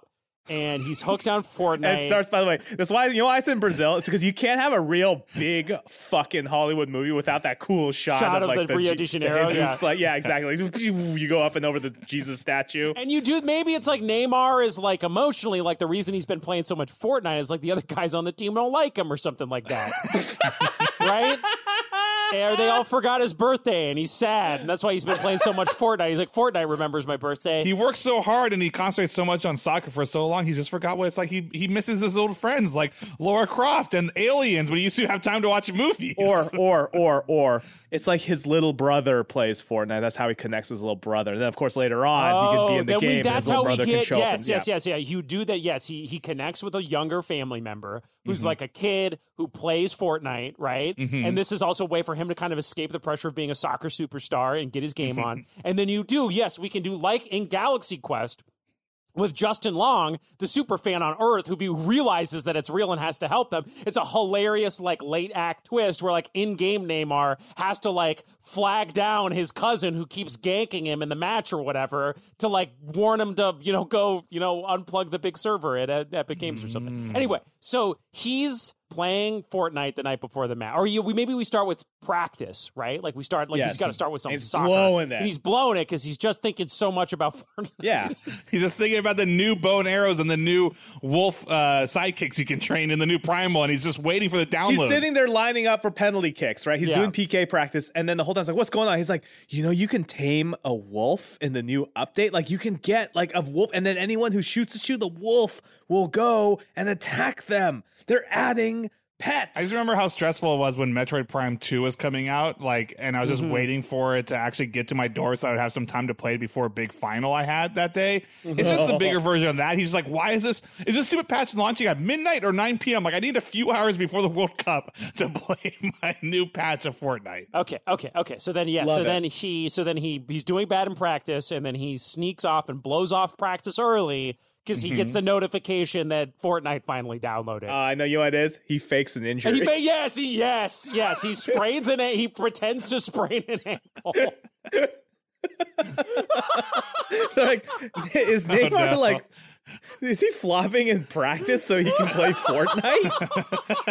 and he's hooked on Fortnite. And it starts, by the way, that's why, you know why I said in Brazil? It's because you can't have a real big fucking Hollywood movie without that cool shot, Shot of, of like, the the Rio G- de Janeiro, the Jesus, yeah. like, yeah, exactly. You go up and over the Jesus statue. And you do, maybe it's like Neymar is like emotionally, like the reason he's been playing so much Fortnite is like the other guys on the team don't like him or something like that. Right? Or they all forgot his birthday and he's sad. And that's why he's been playing so much Fortnite. He's like, Fortnite remembers my birthday. He works so hard and he concentrates so much on soccer for so long, he just forgot what it's like. He he misses his old friends like Laura Croft and Aliens when he used to have time to watch movies. Or, or, or, or, it's like his little brother plays Fortnite. That's how he connects with his little brother. And then, of course, later on, oh, he could be in the then game. we, and that's his little how we brother get, can show yes, up and, yes, yeah. yes, yeah. You do that, yes. He he connects with a younger family member who's Mm-hmm. like a kid who plays Fortnite, right? Mm-hmm. And this is also a way for him to kind of escape the pressure of being a soccer superstar and get his game Mm-hmm. on. And then you do, yes, we can do like in Galaxy Quest, with Justin Long, the super fan on Earth, who be, realizes that it's real and has to help them. It's a hilarious, like, late act twist where, like, in-game Neymar has to, like, flag down his cousin who keeps ganking him in the match or whatever to, like, warn him to, you know, go, you know, unplug the big server at, at Epic Games or something. Anyway, so he's playing Fortnite the night before the match. Or you, we maybe we start with practice, right? Like, we start, like, Yes. he's got to start with some He's soccer. blowing it. And he's blowing it because he's just thinking so much about Fortnite. Yeah. He's just thinking about the new bow and arrows and the new wolf uh, sidekicks you can train in the new Primal, and he's just waiting for the download. He's sitting there lining up for penalty kicks, right? He's Yeah. doing P K practice, and then the whole time he's like, what's going on? He's like, you know, you can tame a wolf in the new update. Like, you can get, like, a wolf, and then anyone who shoots at you, the wolf will go and attack them. They're adding pets. I just remember how stressful it was when Metroid Prime two was coming out, like, and I was just Mm-hmm. waiting for it to actually get to my door so I would have some time to play it before a big final I had that day. It's just the bigger version of that. He's like, why is this, is this stupid patch launching at midnight or nine p.m.? Like, I need a few hours before the World Cup to play my new patch of Fortnite. Okay, okay, okay. So then, yeah. Love so it. then he, so then he, he's doing bad in practice, and then he sneaks off and blows off practice early because he gets the notification that Fortnite finally downloaded. Uh, I know you know what it is. He fakes an injury. And he, fa- yes, he, yes, yes. He sprains an. He pretends to sprain an ankle. Like, is Neymar no. like, is he flopping in practice so he can play Fortnite?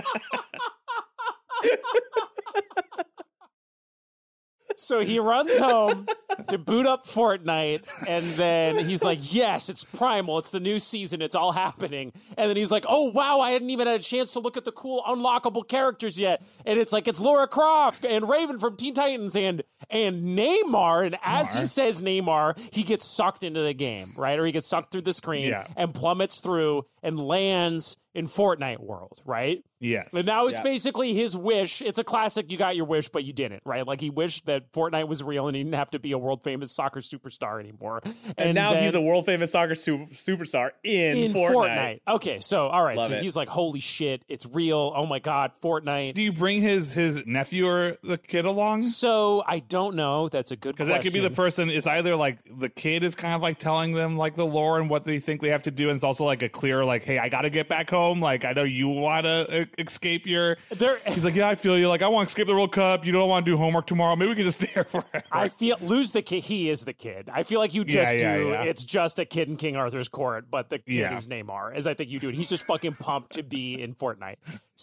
So he runs home to boot up Fortnite, and then he's like, yes, it's Primal. It's the new season. It's all happening. And then he's like, oh, wow, I hadn't even had a chance to look at the cool unlockable characters yet. And it's like, it's Laura Croft and Raven from Teen Titans and and Neymar. And as he says Neymar, he gets sucked into the game, right? Or he gets sucked through the screen Yeah. and plummets through and lands in Fortnite world, right? Yes. And now it's Yeah. basically his wish. It's a classic, you got your wish, but you didn't, right? Like, he wished that Fortnite was real and he didn't have to be a world-famous soccer superstar anymore. And, And now then- he's a world-famous soccer su- superstar in, in Fortnite. Fortnite. Okay, so, all right. Love so it. he's like, holy shit, it's real. Oh, my God, Fortnite. Do you bring his his nephew or the kid along? So I don't know. That's a good Because question. that could be the person. It's either like the kid is kind of like telling them like the lore and what they think they have to do, and it's also like a clear like, hey, I got to get back home. Like, I know you want to uh, escape your. There- He's like, yeah, I feel you. Like, I want to escape the World Cup. You don't want to do homework tomorrow. Maybe we can just stay here forever. I feel lose the kid. He is the kid. I feel like you just Yeah, yeah, do. yeah. It's just a kid in King Arthur's court, but the kid Yeah. is Neymar, as I think you do. And he's just fucking pumped to be in Fortnite.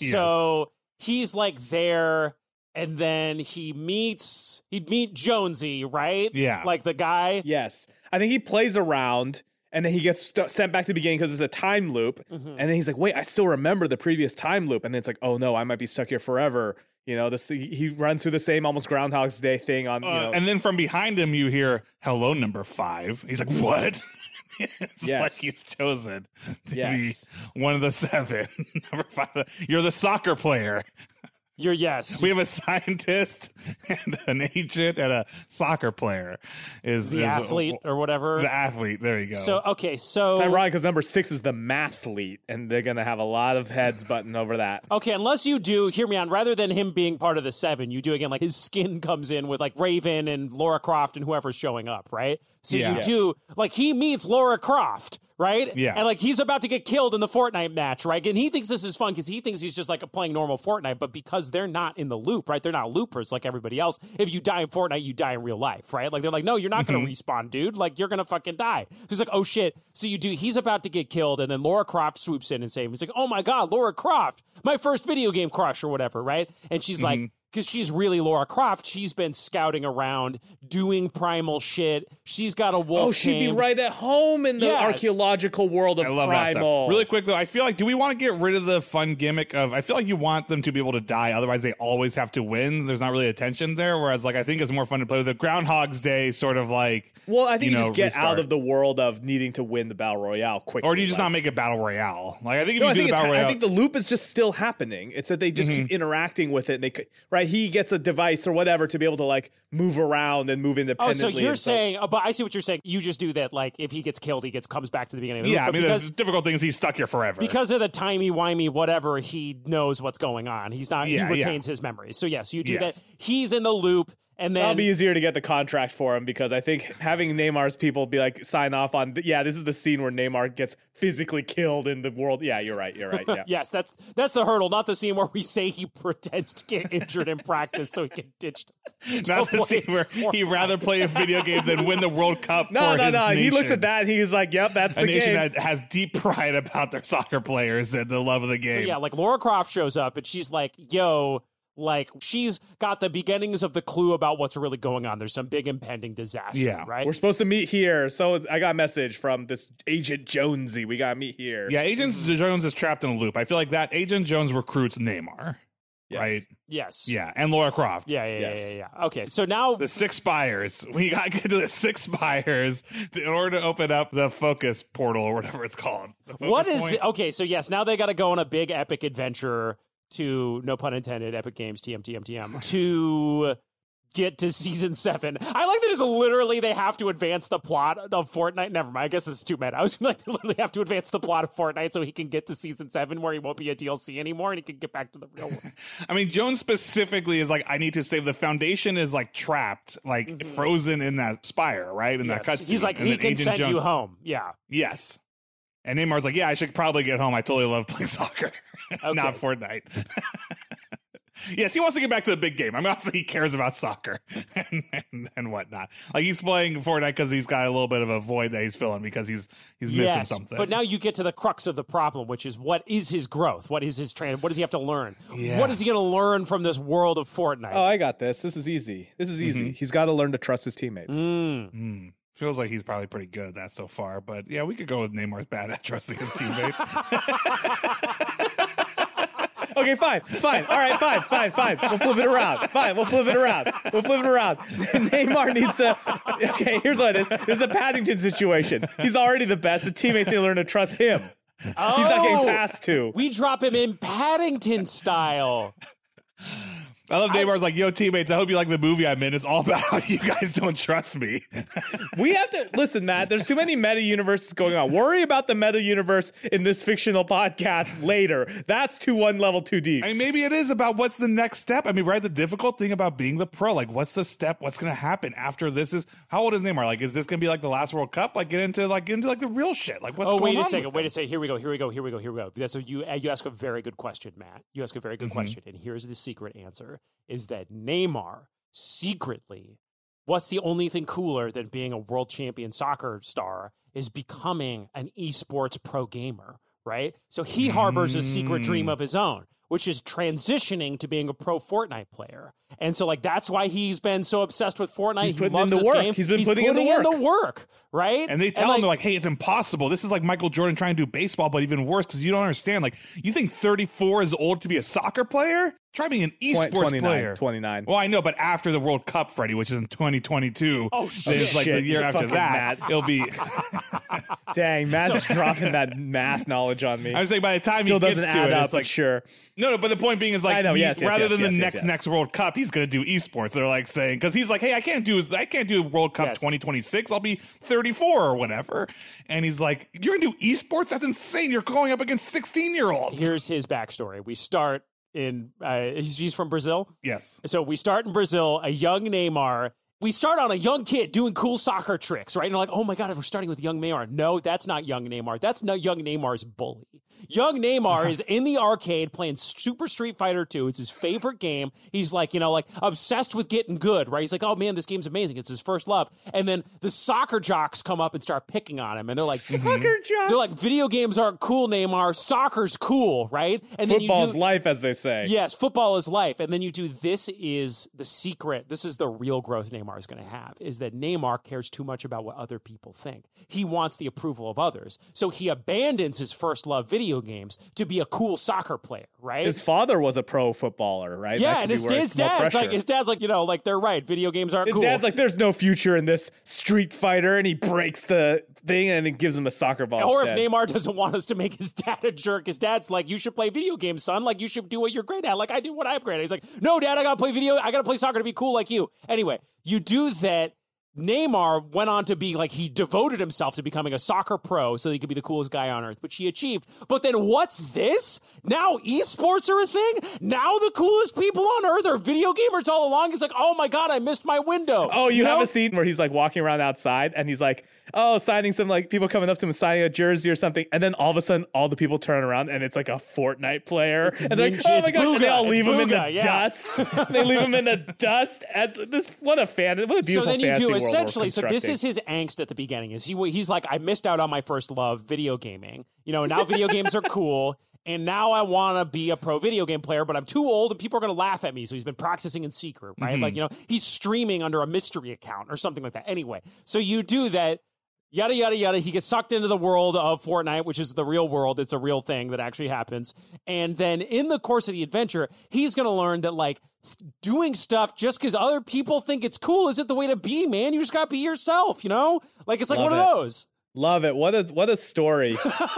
So he's like there, and then he meets he'd meet Jonesy, right? Yeah. like the guy. Yes. I think he plays around and then he gets st- sent back to the beginning because it's a time loop. Mm-hmm. And then he's like, wait, I still remember the previous time loop. And then it's like, oh no, I might be stuck here forever. You know, this he he runs through the same almost Groundhog's Day thing on, you Uh, know. and then from behind him, you hear "Hello, number five." He's like, "What?" It's Yes. like he's chosen to Yes. be one of the seven. Number five. You're the soccer player. You're yes. We have a scientist and an agent and a soccer player. Is the is- athlete or whatever. The athlete. There you go. So okay, so It's ironic because number six is the mathlete, and they're going to have a lot of heads button over that. Okay, unless you do, hear me out, rather than him being part of the seven, you do again, like his skin comes in with like Raven and Laura Croft and whoever's showing up, right? So Yeah. you Yes. do, like he meets Laura Croft, right? Yeah. And like he's about to get killed in the Fortnite match, right? And he thinks this is fun because he thinks he's just like playing normal Fortnite, but because they're not in the loop, right? They're not loopers like everybody else. If you die in Fortnite, you die in real life, right? Like they're like, no, you're not going to Mhm. respawn, dude. Like you're going to fucking die. So he's like, oh shit. So you do, he's about to get killed. And then Laura Croft swoops in and saves him. He's like, oh my God, Laura Croft, my first video game crush or whatever, right? And she's Mhm. like, because she's really Laura Croft. She's been scouting around, doing primal shit. She's got a wolf. Oh, she'd be tamed. right at home in the Yeah. archaeological world of I love that Primal. stuff. Really quick though, I feel like do we want to get rid of the fun gimmick of? I feel like you want them to be able to die, otherwise they always have to win. There's not really a tension there. Whereas like I think it's more fun to play with the Groundhog's Day sort of like. Well, I think you, know, just get restart. out of the world of needing to win the battle royale quickly. Or do you just like- not make it battle royale? Like I think if No, you I do think, the it's, battle royale, I think the loop is just still happening. It's that they just Mhm. keep interacting with it. And they could, right? He gets a device or whatever to be able to like move around and move Oh, independently. so you're and stuff. saying, oh, but I see what you're saying. You just do that, like if he gets killed, he gets comes back to the beginning of the yeah, I loop. mean But the because difficult thing is he's stuck here forever. because of the timey wimey whatever, he knows what's going on. He's not. Yeah, he yeah. retains his memories. So yes, you do Yes. that. He's in the loop, and then That'll be easier to get the contract for him because I think having Neymar's people be like sign off on. Yeah, this is the scene where Neymar gets physically killed in the world. Yeah, you're right. You're right. Yeah. yes, that's that's the hurdle, not the scene where we say he pretends to get injured in practice so he can ditch. not the play scene where he'd rather play a video game than win the World Cup. No, for no, his no. He looks nation. at that and he's like, "Yep, that's A the nation game." that has deep pride about their soccer players and the love of the game. So yeah, like Laura Croft shows up and she's like, yo, like she's got the beginnings of the clue about what's really going on. There's some big impending disaster, Yeah. right? We're supposed to meet here. So I got a message from this Agent Jonesy. We got to meet here. Yeah, Agent Jones is trapped in a loop. I feel like that Agent Jones recruits Neymar, Yes. right? yes. Yeah, and Laura Croft. Yeah, yeah, Yes. yeah, yeah, yeah. Okay, so now The six spires. We got to get to the six spires to, in order to open up the focus portal or whatever it's called. The focus what is point. okay? So yes, now they got to go on a big epic adventure to, no pun intended, Epic Games T M T M T M to get to season seven. I like that it's literally they have to advance the plot of Fortnite. Never mind. I guess it's too meta. I was like, they literally have to advance the plot of Fortnite so he can get to season seven where he won't be a D L C anymore and he can get back to the real world. I mean, Jones specifically is like, I need to save the foundation is like trapped, like frozen in that spire, right? In that Yes. cutscene. He's like, And he then can Agent send Jones, you home. Yeah. Yes. And Neymar's like, yeah, I should probably get home. I totally love playing soccer, not Fortnite. Yes, he wants to get back to the big game. I mean, obviously he cares about soccer and, and, and whatnot. Like he's playing Fortnite because he's got a little bit of a void that he's filling because he's he's missing Yes, something. but now you get to the crux of the problem, which is what is his growth? What is his trans? What does he have to learn? Yeah. What is he going to learn from this world of Fortnite? Oh, I got this. This is easy. This is easy. He's got to learn to trust his teammates. Mm. Hmm. Feels like he's probably pretty good at that so far. But yeah, we could go with Neymar's bad at trusting his teammates. Okay, fine, fine. All right, fine, fine, fine. We'll flip it around. Fine, we'll flip it around. We'll flip it around. Neymar needs to. Okay, here's what it is. This is a Paddington situation. He's already the best. The teammates need to learn to trust him. Oh, He's not getting passed to. we drop him in Paddington style. I love Neymar's like, yo, teammates, I hope you like the movie I'm in. It's all about how you guys don't trust me. We have to listen, Matt. There's too many meta universes going on. Worry about the meta universe in this fictional podcast later. That's too one level too deep. I mean, maybe it is about what's the next step. I mean, right? The difficult thing about being the pro, like, what's the step? What's going to happen after this? Is how old is Neymar? Like, is this going to be like the last World Cup? Like, get into like get into like the real shit. Like, what's Oh, going wait on? a second. with Wait him? a second. Here we go. Here we go. Here we go. Here we go. Here we go. So you you ask a very good question, Matt. You ask a very good Mhm. question, and here's the secret answer: is that Neymar secretly, what's the only thing cooler than being a world champion soccer star is becoming an esports pro gamer, right? So he harbors a secret dream of his own, which is transitioning to being a pro Fortnite player. And so, like, that's why he's been so obsessed with Fortnite. He's he putting loves in the this work. game. He's been putting in the in the work. work, right? And they tell like, him, they're like, hey, it's impossible. This is like Michael Jordan trying to do baseball, but even worse because you don't understand. Like, you think thirty-four is old to be a soccer player? Try being an esports twenty-nine, player. twenty-nine. Well, I know, but after the World Cup, Freddie, which is in twenty twenty-two, Oh, then shit. it's like the Shit, year you after fucking that, Matt. it'll be. Dang, Matt's dropping that math knowledge on me. I'm saying by the time Still he gets doesn't to add it, up, it's like sure. no, no. But the point being is like, I know, he- yes, yes, rather yes, than yes, the yes, next yes. next World Cup, he's going to do esports. They're like saying because he's like, hey, I can't do I can't do World Cup Yes. twenty twenty-six. I'll be thirty-four or whatever. And he's like, you're going to do esports? That's insane. You're going up against sixteen year olds. Here's his backstory. We start in, uh, he's, he's from Brazil. Yes. So we start in Brazil. A young Neymar we start on a young kid doing cool soccer tricks, right? And you're like, oh my God, we're starting with young Neymar. No, that's not young Neymar. That's not young Neymar's bully. Young Neymar is in the arcade playing Super Street Fighter two. It's his favorite game. He's like, you know, like obsessed with getting good, right? He's like, oh man, this game's amazing. It's his first love. And then the soccer jocks come up and start picking on him. And they're like, soccer jocks? They're like, video games aren't cool, Neymar. Soccer's cool, right? And then Football's you do, life, as they say. Yes, football is life. And then you do, this is the secret. This is the real growth Neymar is going to have, is that Neymar cares too much about what other people think. He wants the approval of others. So he abandons his first love, video games, to be a cool soccer player, right? His father was a pro footballer, right? Yeah, and his, his dad's like, his dad's like, you know, like, they're right. Video games aren't his cool. His dad's like, there's no future in this Street Fighter, and he breaks the thing and then gives him a soccer ball. Or instead. if Neymar doesn't want us to make his dad a jerk, his dad's like, you should play video games, son. Like, you should do what you're great at. Like, I do what I'm great at. He's like, no, Dad, I gotta play video. I gotta play soccer to be cool like you. Anyway, you do that. Neymar went on to be like, he devoted himself to becoming a soccer pro so he could be the coolest guy on earth, which he achieved. But then what's this? Now esports are a thing? Now the coolest people on earth are video gamers all along? It's like, oh my God, I missed my window. Oh, you, you have know? a scene where he's like walking around outside and he's like, oh, signing some, like people coming up to him signing a jersey or something. And then all of a sudden, all the people turn around and it's like a Fortnite player. It's and they're like, ninja, oh my it's God. Booga, And they all leave it's him in Booga, the yeah. dust. They leave him in the dust as this, what a fan, what a beautiful So then you fantasy do world we're essentially, so this constructing. is his angst at the beginning. Is he? He's like, I missed out on my first love, video gaming. You know, now video games are cool. And now I want to be a pro video game player, but I'm too old and people are going to laugh at me. So he's been practicing in secret, right? Mm-hmm. Like, you know, he's streaming under a mystery account or something like that. Anyway, so you do that, yada, yada, yada. He gets sucked into the world of Fortnite, which is the real world. It's a real thing that actually happens. And then in the course of the adventure, he's going to learn that, like, doing stuff just because other people think it's cool isn't the way to be, man. You just got to be yourself, you know? Like, it's like Love one it. of those. Love it. What a what a story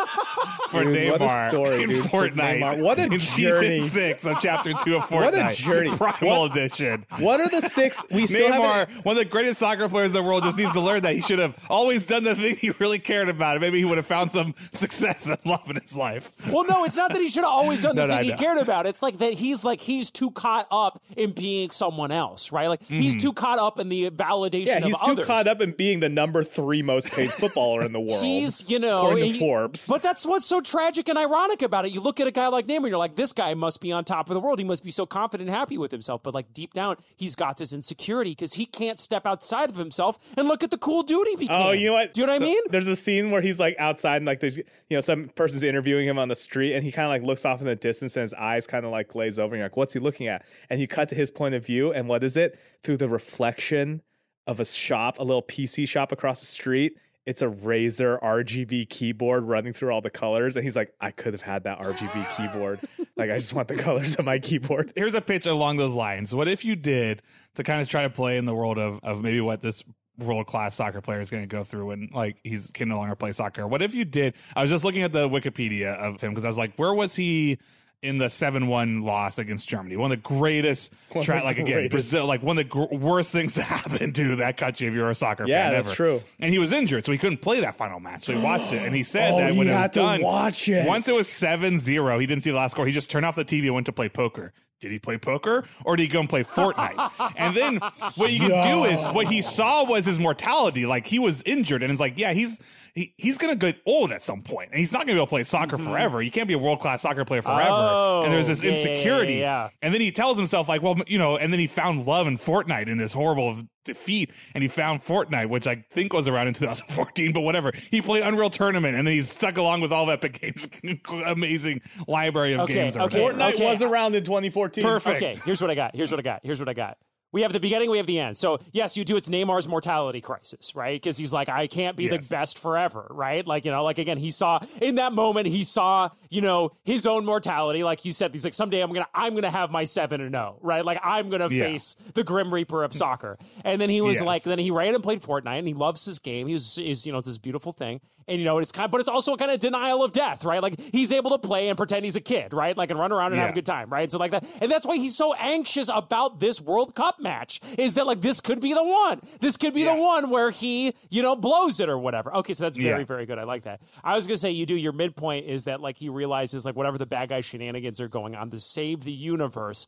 For dude, Neymar what a story, in dude, for Fortnite. Neymar. What a in journey. season six of chapter two of Fortnite. What a journey. Primal What- edition. What are the six? We still haven't. Neymar, one of the greatest soccer players in the world, just needs to learn that he should have always done the thing he really cared about. Maybe he would have found some success and love in his life. Well, no, it's not that he should have always done the No, no, thing I he know. cared about. It's like that he's like, he's too caught up in being someone else, right? Like, he's too caught up in the validation Yeah, of he's too others. caught up in being the number three most paid footballer in the world. He's, you know, according to he- Forbes. But that's what's so tragic and ironic about it. You look at a guy like Neymar, and you're like, this guy must be on top of the world. He must be so confident and happy with himself. But like deep down, he's got this insecurity because he can't step outside of himself and look at the cool dude he became. Oh, you know what? Do you know what I So mean? There's a scene where he's like outside and like there's, you know, some person's interviewing him on the street and he kind of like looks off in the distance and his eyes kind of like glaze over and you're like, what's he looking at? And you cut to his point of view and what is it? Through the reflection of a shop, a little P C shop across the street. It's a Razer R G B keyboard running through all the colors. And he's like, I could have had that R G B keyboard. Like, I just want the colors of my keyboard. Here's a pitch along those lines. What if you did, to kind of try to play in the world of, of maybe what this world class soccer player is going to go through when like he's can no longer play soccer? What if you did? I was just looking at the Wikipedia of him because I was like, where was he in the seven one loss against Germany? One of the greatest, One of tra- the like again, greatest. Brazil, like one of the gr- worst things to happen to that country if you're a soccer Yeah, fan. that's ever. true. And he was injured, so he couldn't play that final match. So he watched it, and he said Oh, that he when it was had to done, watch it. once it was seven zero, he didn't see the last score. He just turned off the T V and went to play poker. Did he play poker or did he go and play Fortnite? And then what you can do is what he saw was his mortality. Like he was injured and it's like, yeah, he's he, he's going to get old at some point and he's not going to be able to play soccer forever. You can't be a world-class soccer player forever. Oh, and there's this yeah, yeah, yeah, insecurity. yeah, yeah. And then he tells himself like, well, you know, and then he found love in Fortnite in this horrible defeat and he found Fortnite, which I think was around in two thousand fourteen, but whatever. He played Unreal Tournament and then he's stuck along with all Epic Games amazing library of Okay, games. or okay. whatever. Fortnite Okay. was around in twenty fourteen. Perfect. Okay, here's what I got. Here's what I got. Here's what I got. We have the beginning, we have the end. So, yes, you do. It's Neymar's mortality crisis, right? Because he's like, I can't be Yes. the best forever, right? Like, you know, like, again, he saw, in that moment, he saw, you know, his own mortality. Like you said, he's like, someday I'm going to, I'm going to have my seven and oh, right? Like, I'm going to Yeah. face the Grim Reaper of soccer. And then he was Yes. like, then he ran and played Fortnite, and he loves his game. He was, is, you know, it's this beautiful thing. And, you know, it's kind of, but it's also a kind of denial of death, right? Like, he's able to play and pretend he's a kid, right? Like, and run around and have a Yeah. good time, right? So, like that. And that's why he's so anxious about this World Cup match, is that, like, this could be the one. This could be Yeah. the one where he, you know, blows it or whatever. Okay, so that's very, Yeah. very good. I like that. I was going to say, you do, your midpoint is that, like, he realizes, like, whatever the bad guy shenanigans are going on to save the universe,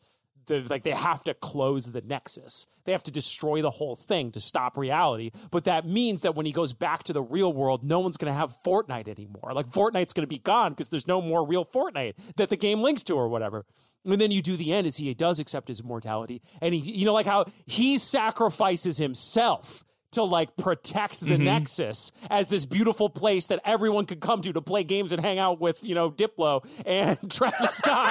the, like they have to close the Nexus. They have to destroy the whole thing to stop reality. But that means that when he goes back to the real world, no one's going to have Fortnite anymore. Like Fortnite's going to be gone because there's no more real Fortnite that the game links to or whatever. And then you do the end as he does accept his immortality. And he, you know, like how he sacrifices himself to like protect the mm-hmm. Nexus as this beautiful place that everyone could come to to play games and hang out with, you know, Diplo and Travis Scott.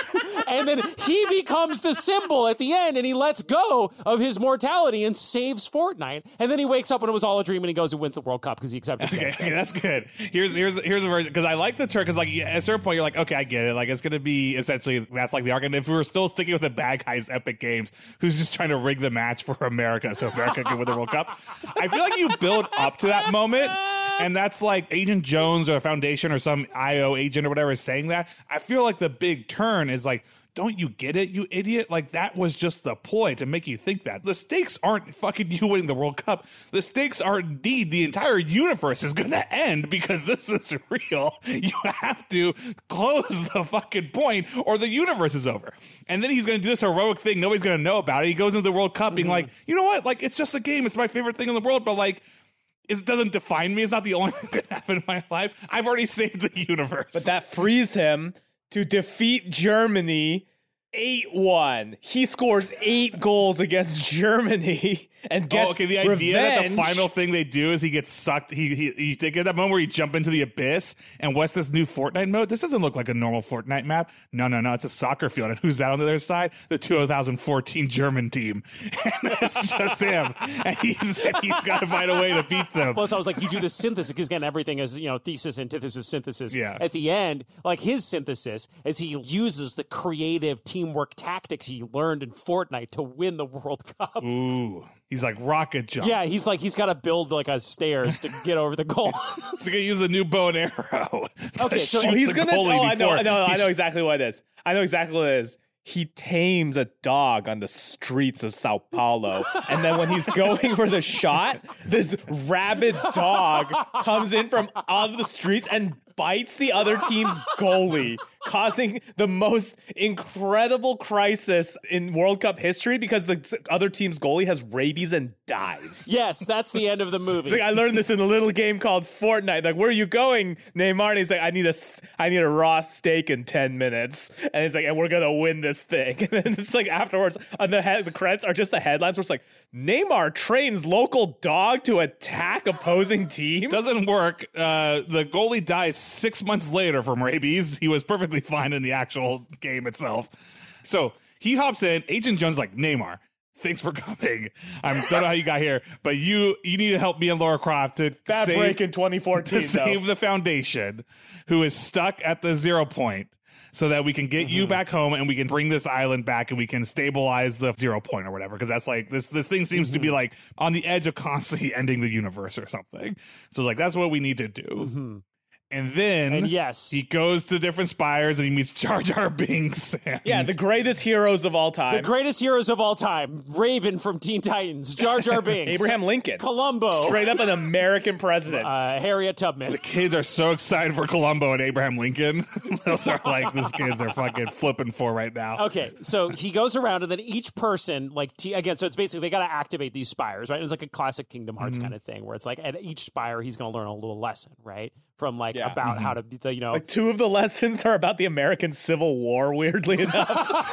And then he becomes the symbol at the end and he lets go of his mortality and saves Fortnite. And then he wakes up and it was all a dream and he goes and wins the World Cup because he accepted okay, okay, that's good. Here's here's here's a version because I like the term because like at a certain point you're like, okay, I get it. Like it's gonna be essentially that's like the arc. And if we were still sticking with the bad guys, Epic Games, who's just trying to rig the match for America so America can win the World Cup. I feel like you build up to that moment. And that's like Agent Jones or Foundation or some I O agent or whatever is saying that. I feel like the big turn is like, don't you get it, you idiot? Like, that was just the ploy to make you think that. The stakes aren't fucking you winning the World Cup. The stakes are indeed the entire universe is going to end because this is real. You have to close the fucking point or the universe is over. And then he's going to do this heroic thing. Nobody's going to know about it. He goes into the World Cup being mm-hmm. like, you know what? Like, it's just a game. It's my favorite thing in the world. But, like, it doesn't define me. It's not the only thing that happened in my life. I've already saved the universe. But that frees him to defeat Germany eight one. He scores eight goals against Germany and gets oh, okay. The revenge. idea that the final thing they do is he gets sucked. He, he, he they get that moment where you jump into the abyss and what's this new Fortnite mode? This doesn't look like a normal Fortnite map. No, no, no. It's a soccer field. And who's that on the other side? The two thousand fourteen German team. And it's just him. And he's, and he's got to find a way to beat them. Well, so I was like, you do the synthesis because again, everything is, you know, thesis, antithesis, synthesis. Yeah. At the end, like his synthesis is he uses the creative teamwork tactics he learned in Fortnite to win the World Cup. Ooh. He's like rocket jump. Yeah, he's like, he's got to build like a stairs to get over the goal. He's going to use the new bow and arrow. Okay, so oh, he's going to, oh, I know, I know, I know exactly what it is. I know exactly what it is. He tames a dog on the streets of Sao Paulo. And then when he's going for the shot, this rabid dog comes in from on the streets and bites the other team's goalie, causing the most incredible crisis in World Cup history because the other team's goalie has rabies and dies. Yes, that's the end of the movie. It's like, I learned this in a little game called Fortnite. Like, where are you going, Neymar? And he's like, I need a, I need a raw steak in ten minutes. And he's like, and we're going to win this thing. And then it's like afterwards, on the, head, the credits are just the headlines where it's like, Neymar trains local dog to attack opposing team. Doesn't work. Uh, the goalie dies six months later from rabies. He was perfectly fine in the actual game itself. So he hops in. Agent Jones like, Neymar, thanks for coming. I don't know how you got here, but you you need to help me and Lara Croft to Bad save, break in twenty fourteen, to save the Foundation, who is stuck at the zero point, so that we can get mm-hmm. you back home and we can bring this island back and we can stabilize the zero point or whatever. Because that's like this this thing seems mm-hmm. to be like on the edge of constantly ending the universe or something. So like that's what we need to do. Mm-hmm. And then and yes. he goes to different spires and he meets Jar Jar Binks. And yeah, the greatest heroes of all time. The greatest heroes of all time. Raven from Teen Titans. Jar Jar Binks. Abraham Lincoln. Columbo. Straight up an American president. Uh, Harriet Tubman. The kids are so excited for Columbo and Abraham Lincoln. Those are like, these kids are fucking flipping for right now. Okay, so he goes around and then each person, like, t- again, so it's basically, they got to activate these spires, right? It's like a classic Kingdom Hearts mm-hmm. kind of thing where it's like at each spire, he's going to learn a little lesson, right? From like yeah. about mm-hmm. how to be the, you know, like two of the lessons are about the American Civil War, weirdly enough.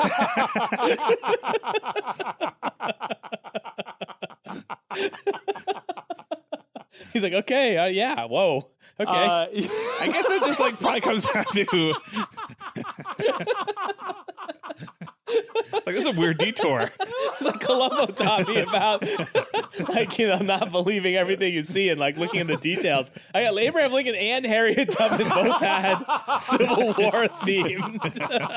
He's like, okay, uh, yeah, whoa, okay. Uh, I guess it just like probably comes down to like, this is a weird detour. It's like Columbo taught me about, like, you know, not believing everything you see and, like, looking into details. I got Abraham Lincoln and Harriet Tubman both had Civil War themed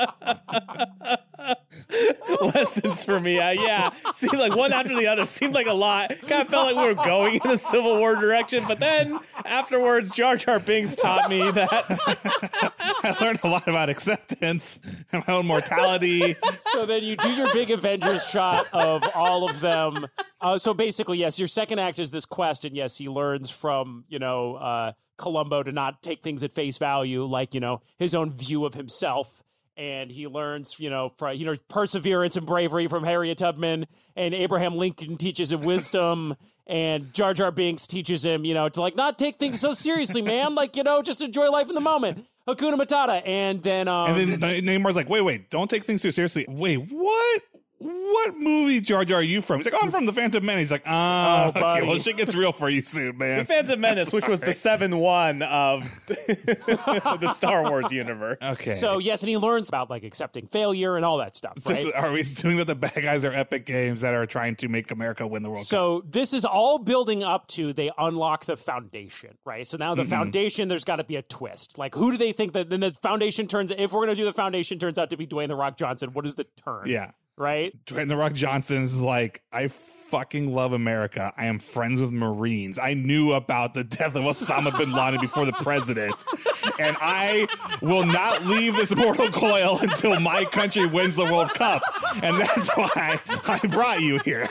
lessons for me. Uh, yeah, seemed like one after the other. Seemed like a lot. Kind of felt like we were going in the Civil War direction, but then afterwards, Jar Jar Binks taught me that I learned a lot about acceptance and my own mortality. So then you do your big Avengers shot of all of them. Uh, so basically, yes, your second act is this quest, and yes, he learns from, you know, uh, Columbo to not take things at face value, like, you know, his own view of himself. and he learns, you know, for, you know, perseverance and bravery from Harriet Tubman, and Abraham Lincoln teaches him wisdom, and Jar Jar Binks teaches him, you know, to like not take things so seriously, man. Like, you know, just enjoy life in the moment. Hakuna Matata. And then, um, and then Neymar's like, wait, wait, don't take things too seriously. Wait, what? What movie, Jar Jar, are you from? He's like, oh, I'm from The Phantom Menace. He's like, ah, oh, okay, well, shit gets real for you soon, man. The Phantom Menace, which was the seven one of the Star Wars universe. Okay. So, yes, and he learns about, like, accepting failure and all that stuff, right? Just, are we doing that the bad guys are Epic Games that are trying to make America win the World so, Cup? So, this is all building up to they unlock the Foundation, right? So, now the mm-hmm. Foundation, there's got to be a twist. Like, who do they think that then the Foundation turns, if we're going to do the Foundation, turns out to be Dwayne The Rock Johnson, what is the turn? Yeah. Right? Dwayne The Rock Johnson's like, I fucking love America. I am friends with Marines. I knew about the death of Osama bin Laden before the president. And I will not leave this mortal coil until my country wins the World Cup. And that's why I brought you here.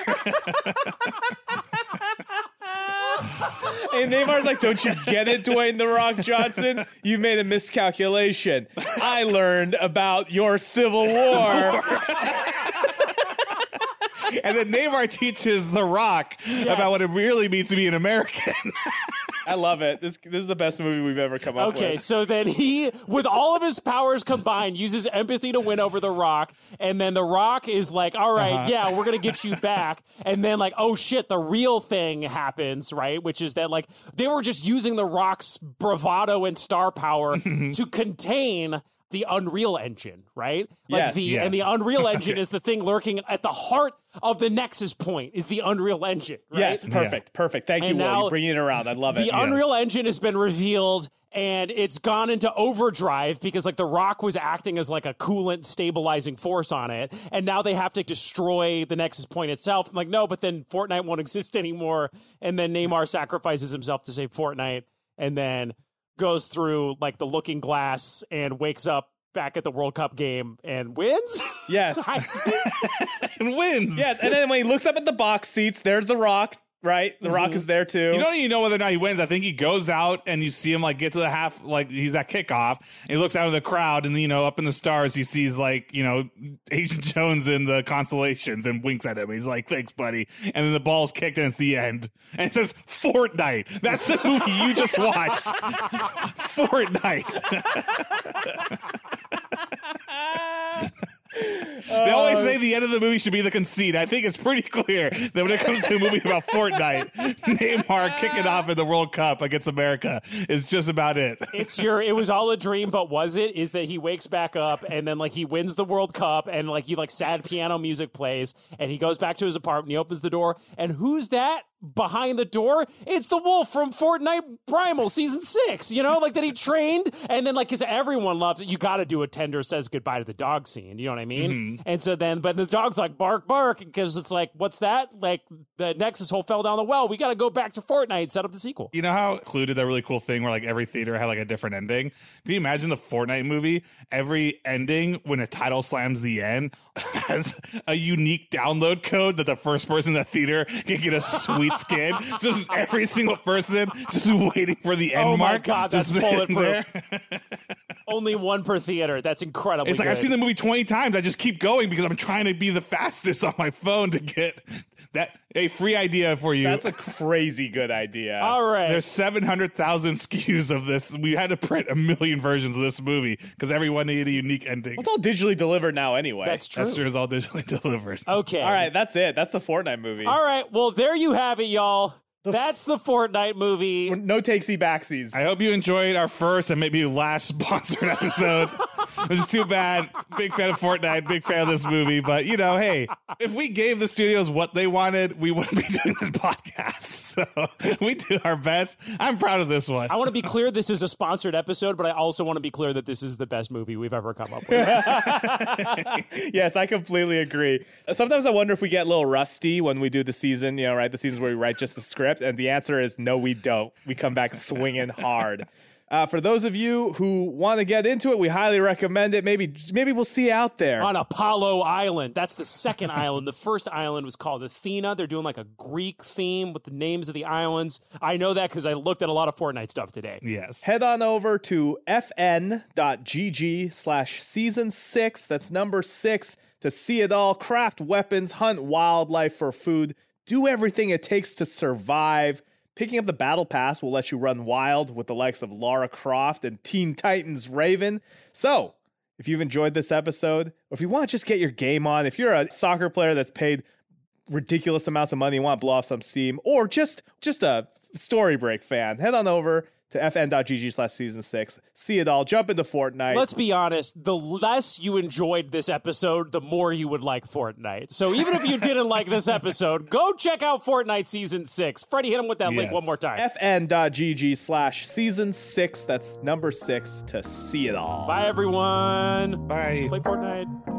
And Neymar's like, don't you get it, Dwayne The Rock Johnson? You made a miscalculation. I learned about your Civil War. And then Neymar teaches The Rock yes. about what it really means to be an American. I love it. This this is the best movie we've ever come up okay, with. Okay, so then he, with all of his powers combined, uses empathy to win over The Rock, and then The Rock is like, all right, uh-huh. yeah, we're going to get you back. And then, like, oh, shit, the real thing happens, right? Which is that, like, they were just using The Rock's bravado and star power to contain the Unreal Engine, right? Like yes, the yes. And the Unreal Engine is the thing lurking at the heart of the Nexus point, is the Unreal Engine, right? Yes, perfect, yeah. perfect. Thank and you, Will. You're bringing it around. I love it. The yeah. Unreal Engine has been revealed, and it's gone into overdrive because, like, The Rock was acting as, like, a coolant stabilizing force on it, and now they have to destroy the Nexus point itself. I'm like, no, but then Fortnite won't exist anymore, and then Neymar sacrifices himself to save Fortnite, and then goes through, like, the looking glass and wakes up back at the World Cup game and wins? Yes. And wins. Yes, and then when he looks up at the box seats, there's The Rock, right? The mm-hmm. Rock is there too. You don't even know whether or not he wins. I think he goes out and you see him like get to the half, like he's at kickoff, and he looks out of the crowd, and you know, up in the stars he sees like, you know, Agent Jones in the constellations and winks at him. He's like, thanks, buddy. And then the ball's kicked and it's the end. And it says Fortnite. That's the movie you just watched. Fortnite. They always say the end of the movie should be the conceit. I think it's pretty clear that when it comes to a movie about Fortnite, Neymar kicking off in the World Cup against America is just about it. It's your, it was all a dream, but was it? Is that he wakes back up and then like he wins the World Cup and like he like sad piano music plays and he goes back to his apartment, he opens the door, and who's that behind the door? It's the wolf from Fortnite Primal season six, you know, like that he trained, and then like because everyone loves it, you got to do a tender says goodbye to the dog scene, you know what I mean? Mm-hmm. And so then, but the dog's like bark bark because it's like, what's that? Like the Nexus hole fell down the well. We got to go back to Fortnite, set up the sequel. You know how Clue did that really cool thing where like every theater had like a different ending? Can you imagine the Fortnite movie? Every ending when a title slams the end has a unique download code that the first person in the theater can get a sweet skin. Just every single person just waiting for the end oh mark. Oh my god, that's bulletproof. Only one per theater. That's incredible. It's like good. I've seen the movie twenty times. I just keep going because I'm trying to be the fastest on my phone to get that. A free idea for you. That's a crazy good idea. All right. There's seven hundred thousand S K Us of this. We had to print a million versions of this movie because everyone needed a unique ending. It's all digitally delivered now anyway. That's true. That's true. It's all digitally delivered. Okay. All right. That's it. That's the Fortnite movie. All right. Well, there you have it, y'all. That's the Fortnite movie. No takesy backsies. I hope you enjoyed our first and maybe last sponsored episode. Which is too bad. Big fan of Fortnite, big fan of this movie. But, you know, hey, if we gave the studios what they wanted, we wouldn't be doing this podcast. So we do our best. I'm proud of this one. I want to be clear, this is a sponsored episode, but I also want to be clear that this is the best movie we've ever come up with. Yes, I completely agree. Sometimes I wonder if we get a little rusty when we do the season, you know, right? The seasons where we write just the script. And the answer is no, we don't. We come back swinging hard. Uh, for those of you who want to get into it, we highly recommend it. Maybe maybe we'll see you out there. On Apollo Island. That's the second island. The first island was called Athena. They're doing like a Greek theme with the names of the islands. I know that because I looked at a lot of Fortnite stuff today. Yes. Head on over to fn.gg slash season six. That's number six to see it all. Craft weapons, hunt wildlife for food, do everything it takes to survive. Picking up the Battle Pass will let you run wild with the likes of Lara Croft and Teen Titans Raven. So, if you've enjoyed this episode, or if you want to just get your game on, if you're a soccer player that's paid ridiculous amounts of money and want to blow off some steam, or just, just a Story Break fan, head on over to fn.gg slash season six. See it all. Jump into Fortnite. Let's be honest. The less you enjoyed this episode, the more you would like Fortnite. So even if you didn't like this episode, go check out Fortnite Season six. Freddie, hit him with that Yes. link one more time. fn.gg slash season six. That's number six to see it all. Bye, everyone. Bye. Play Fortnite.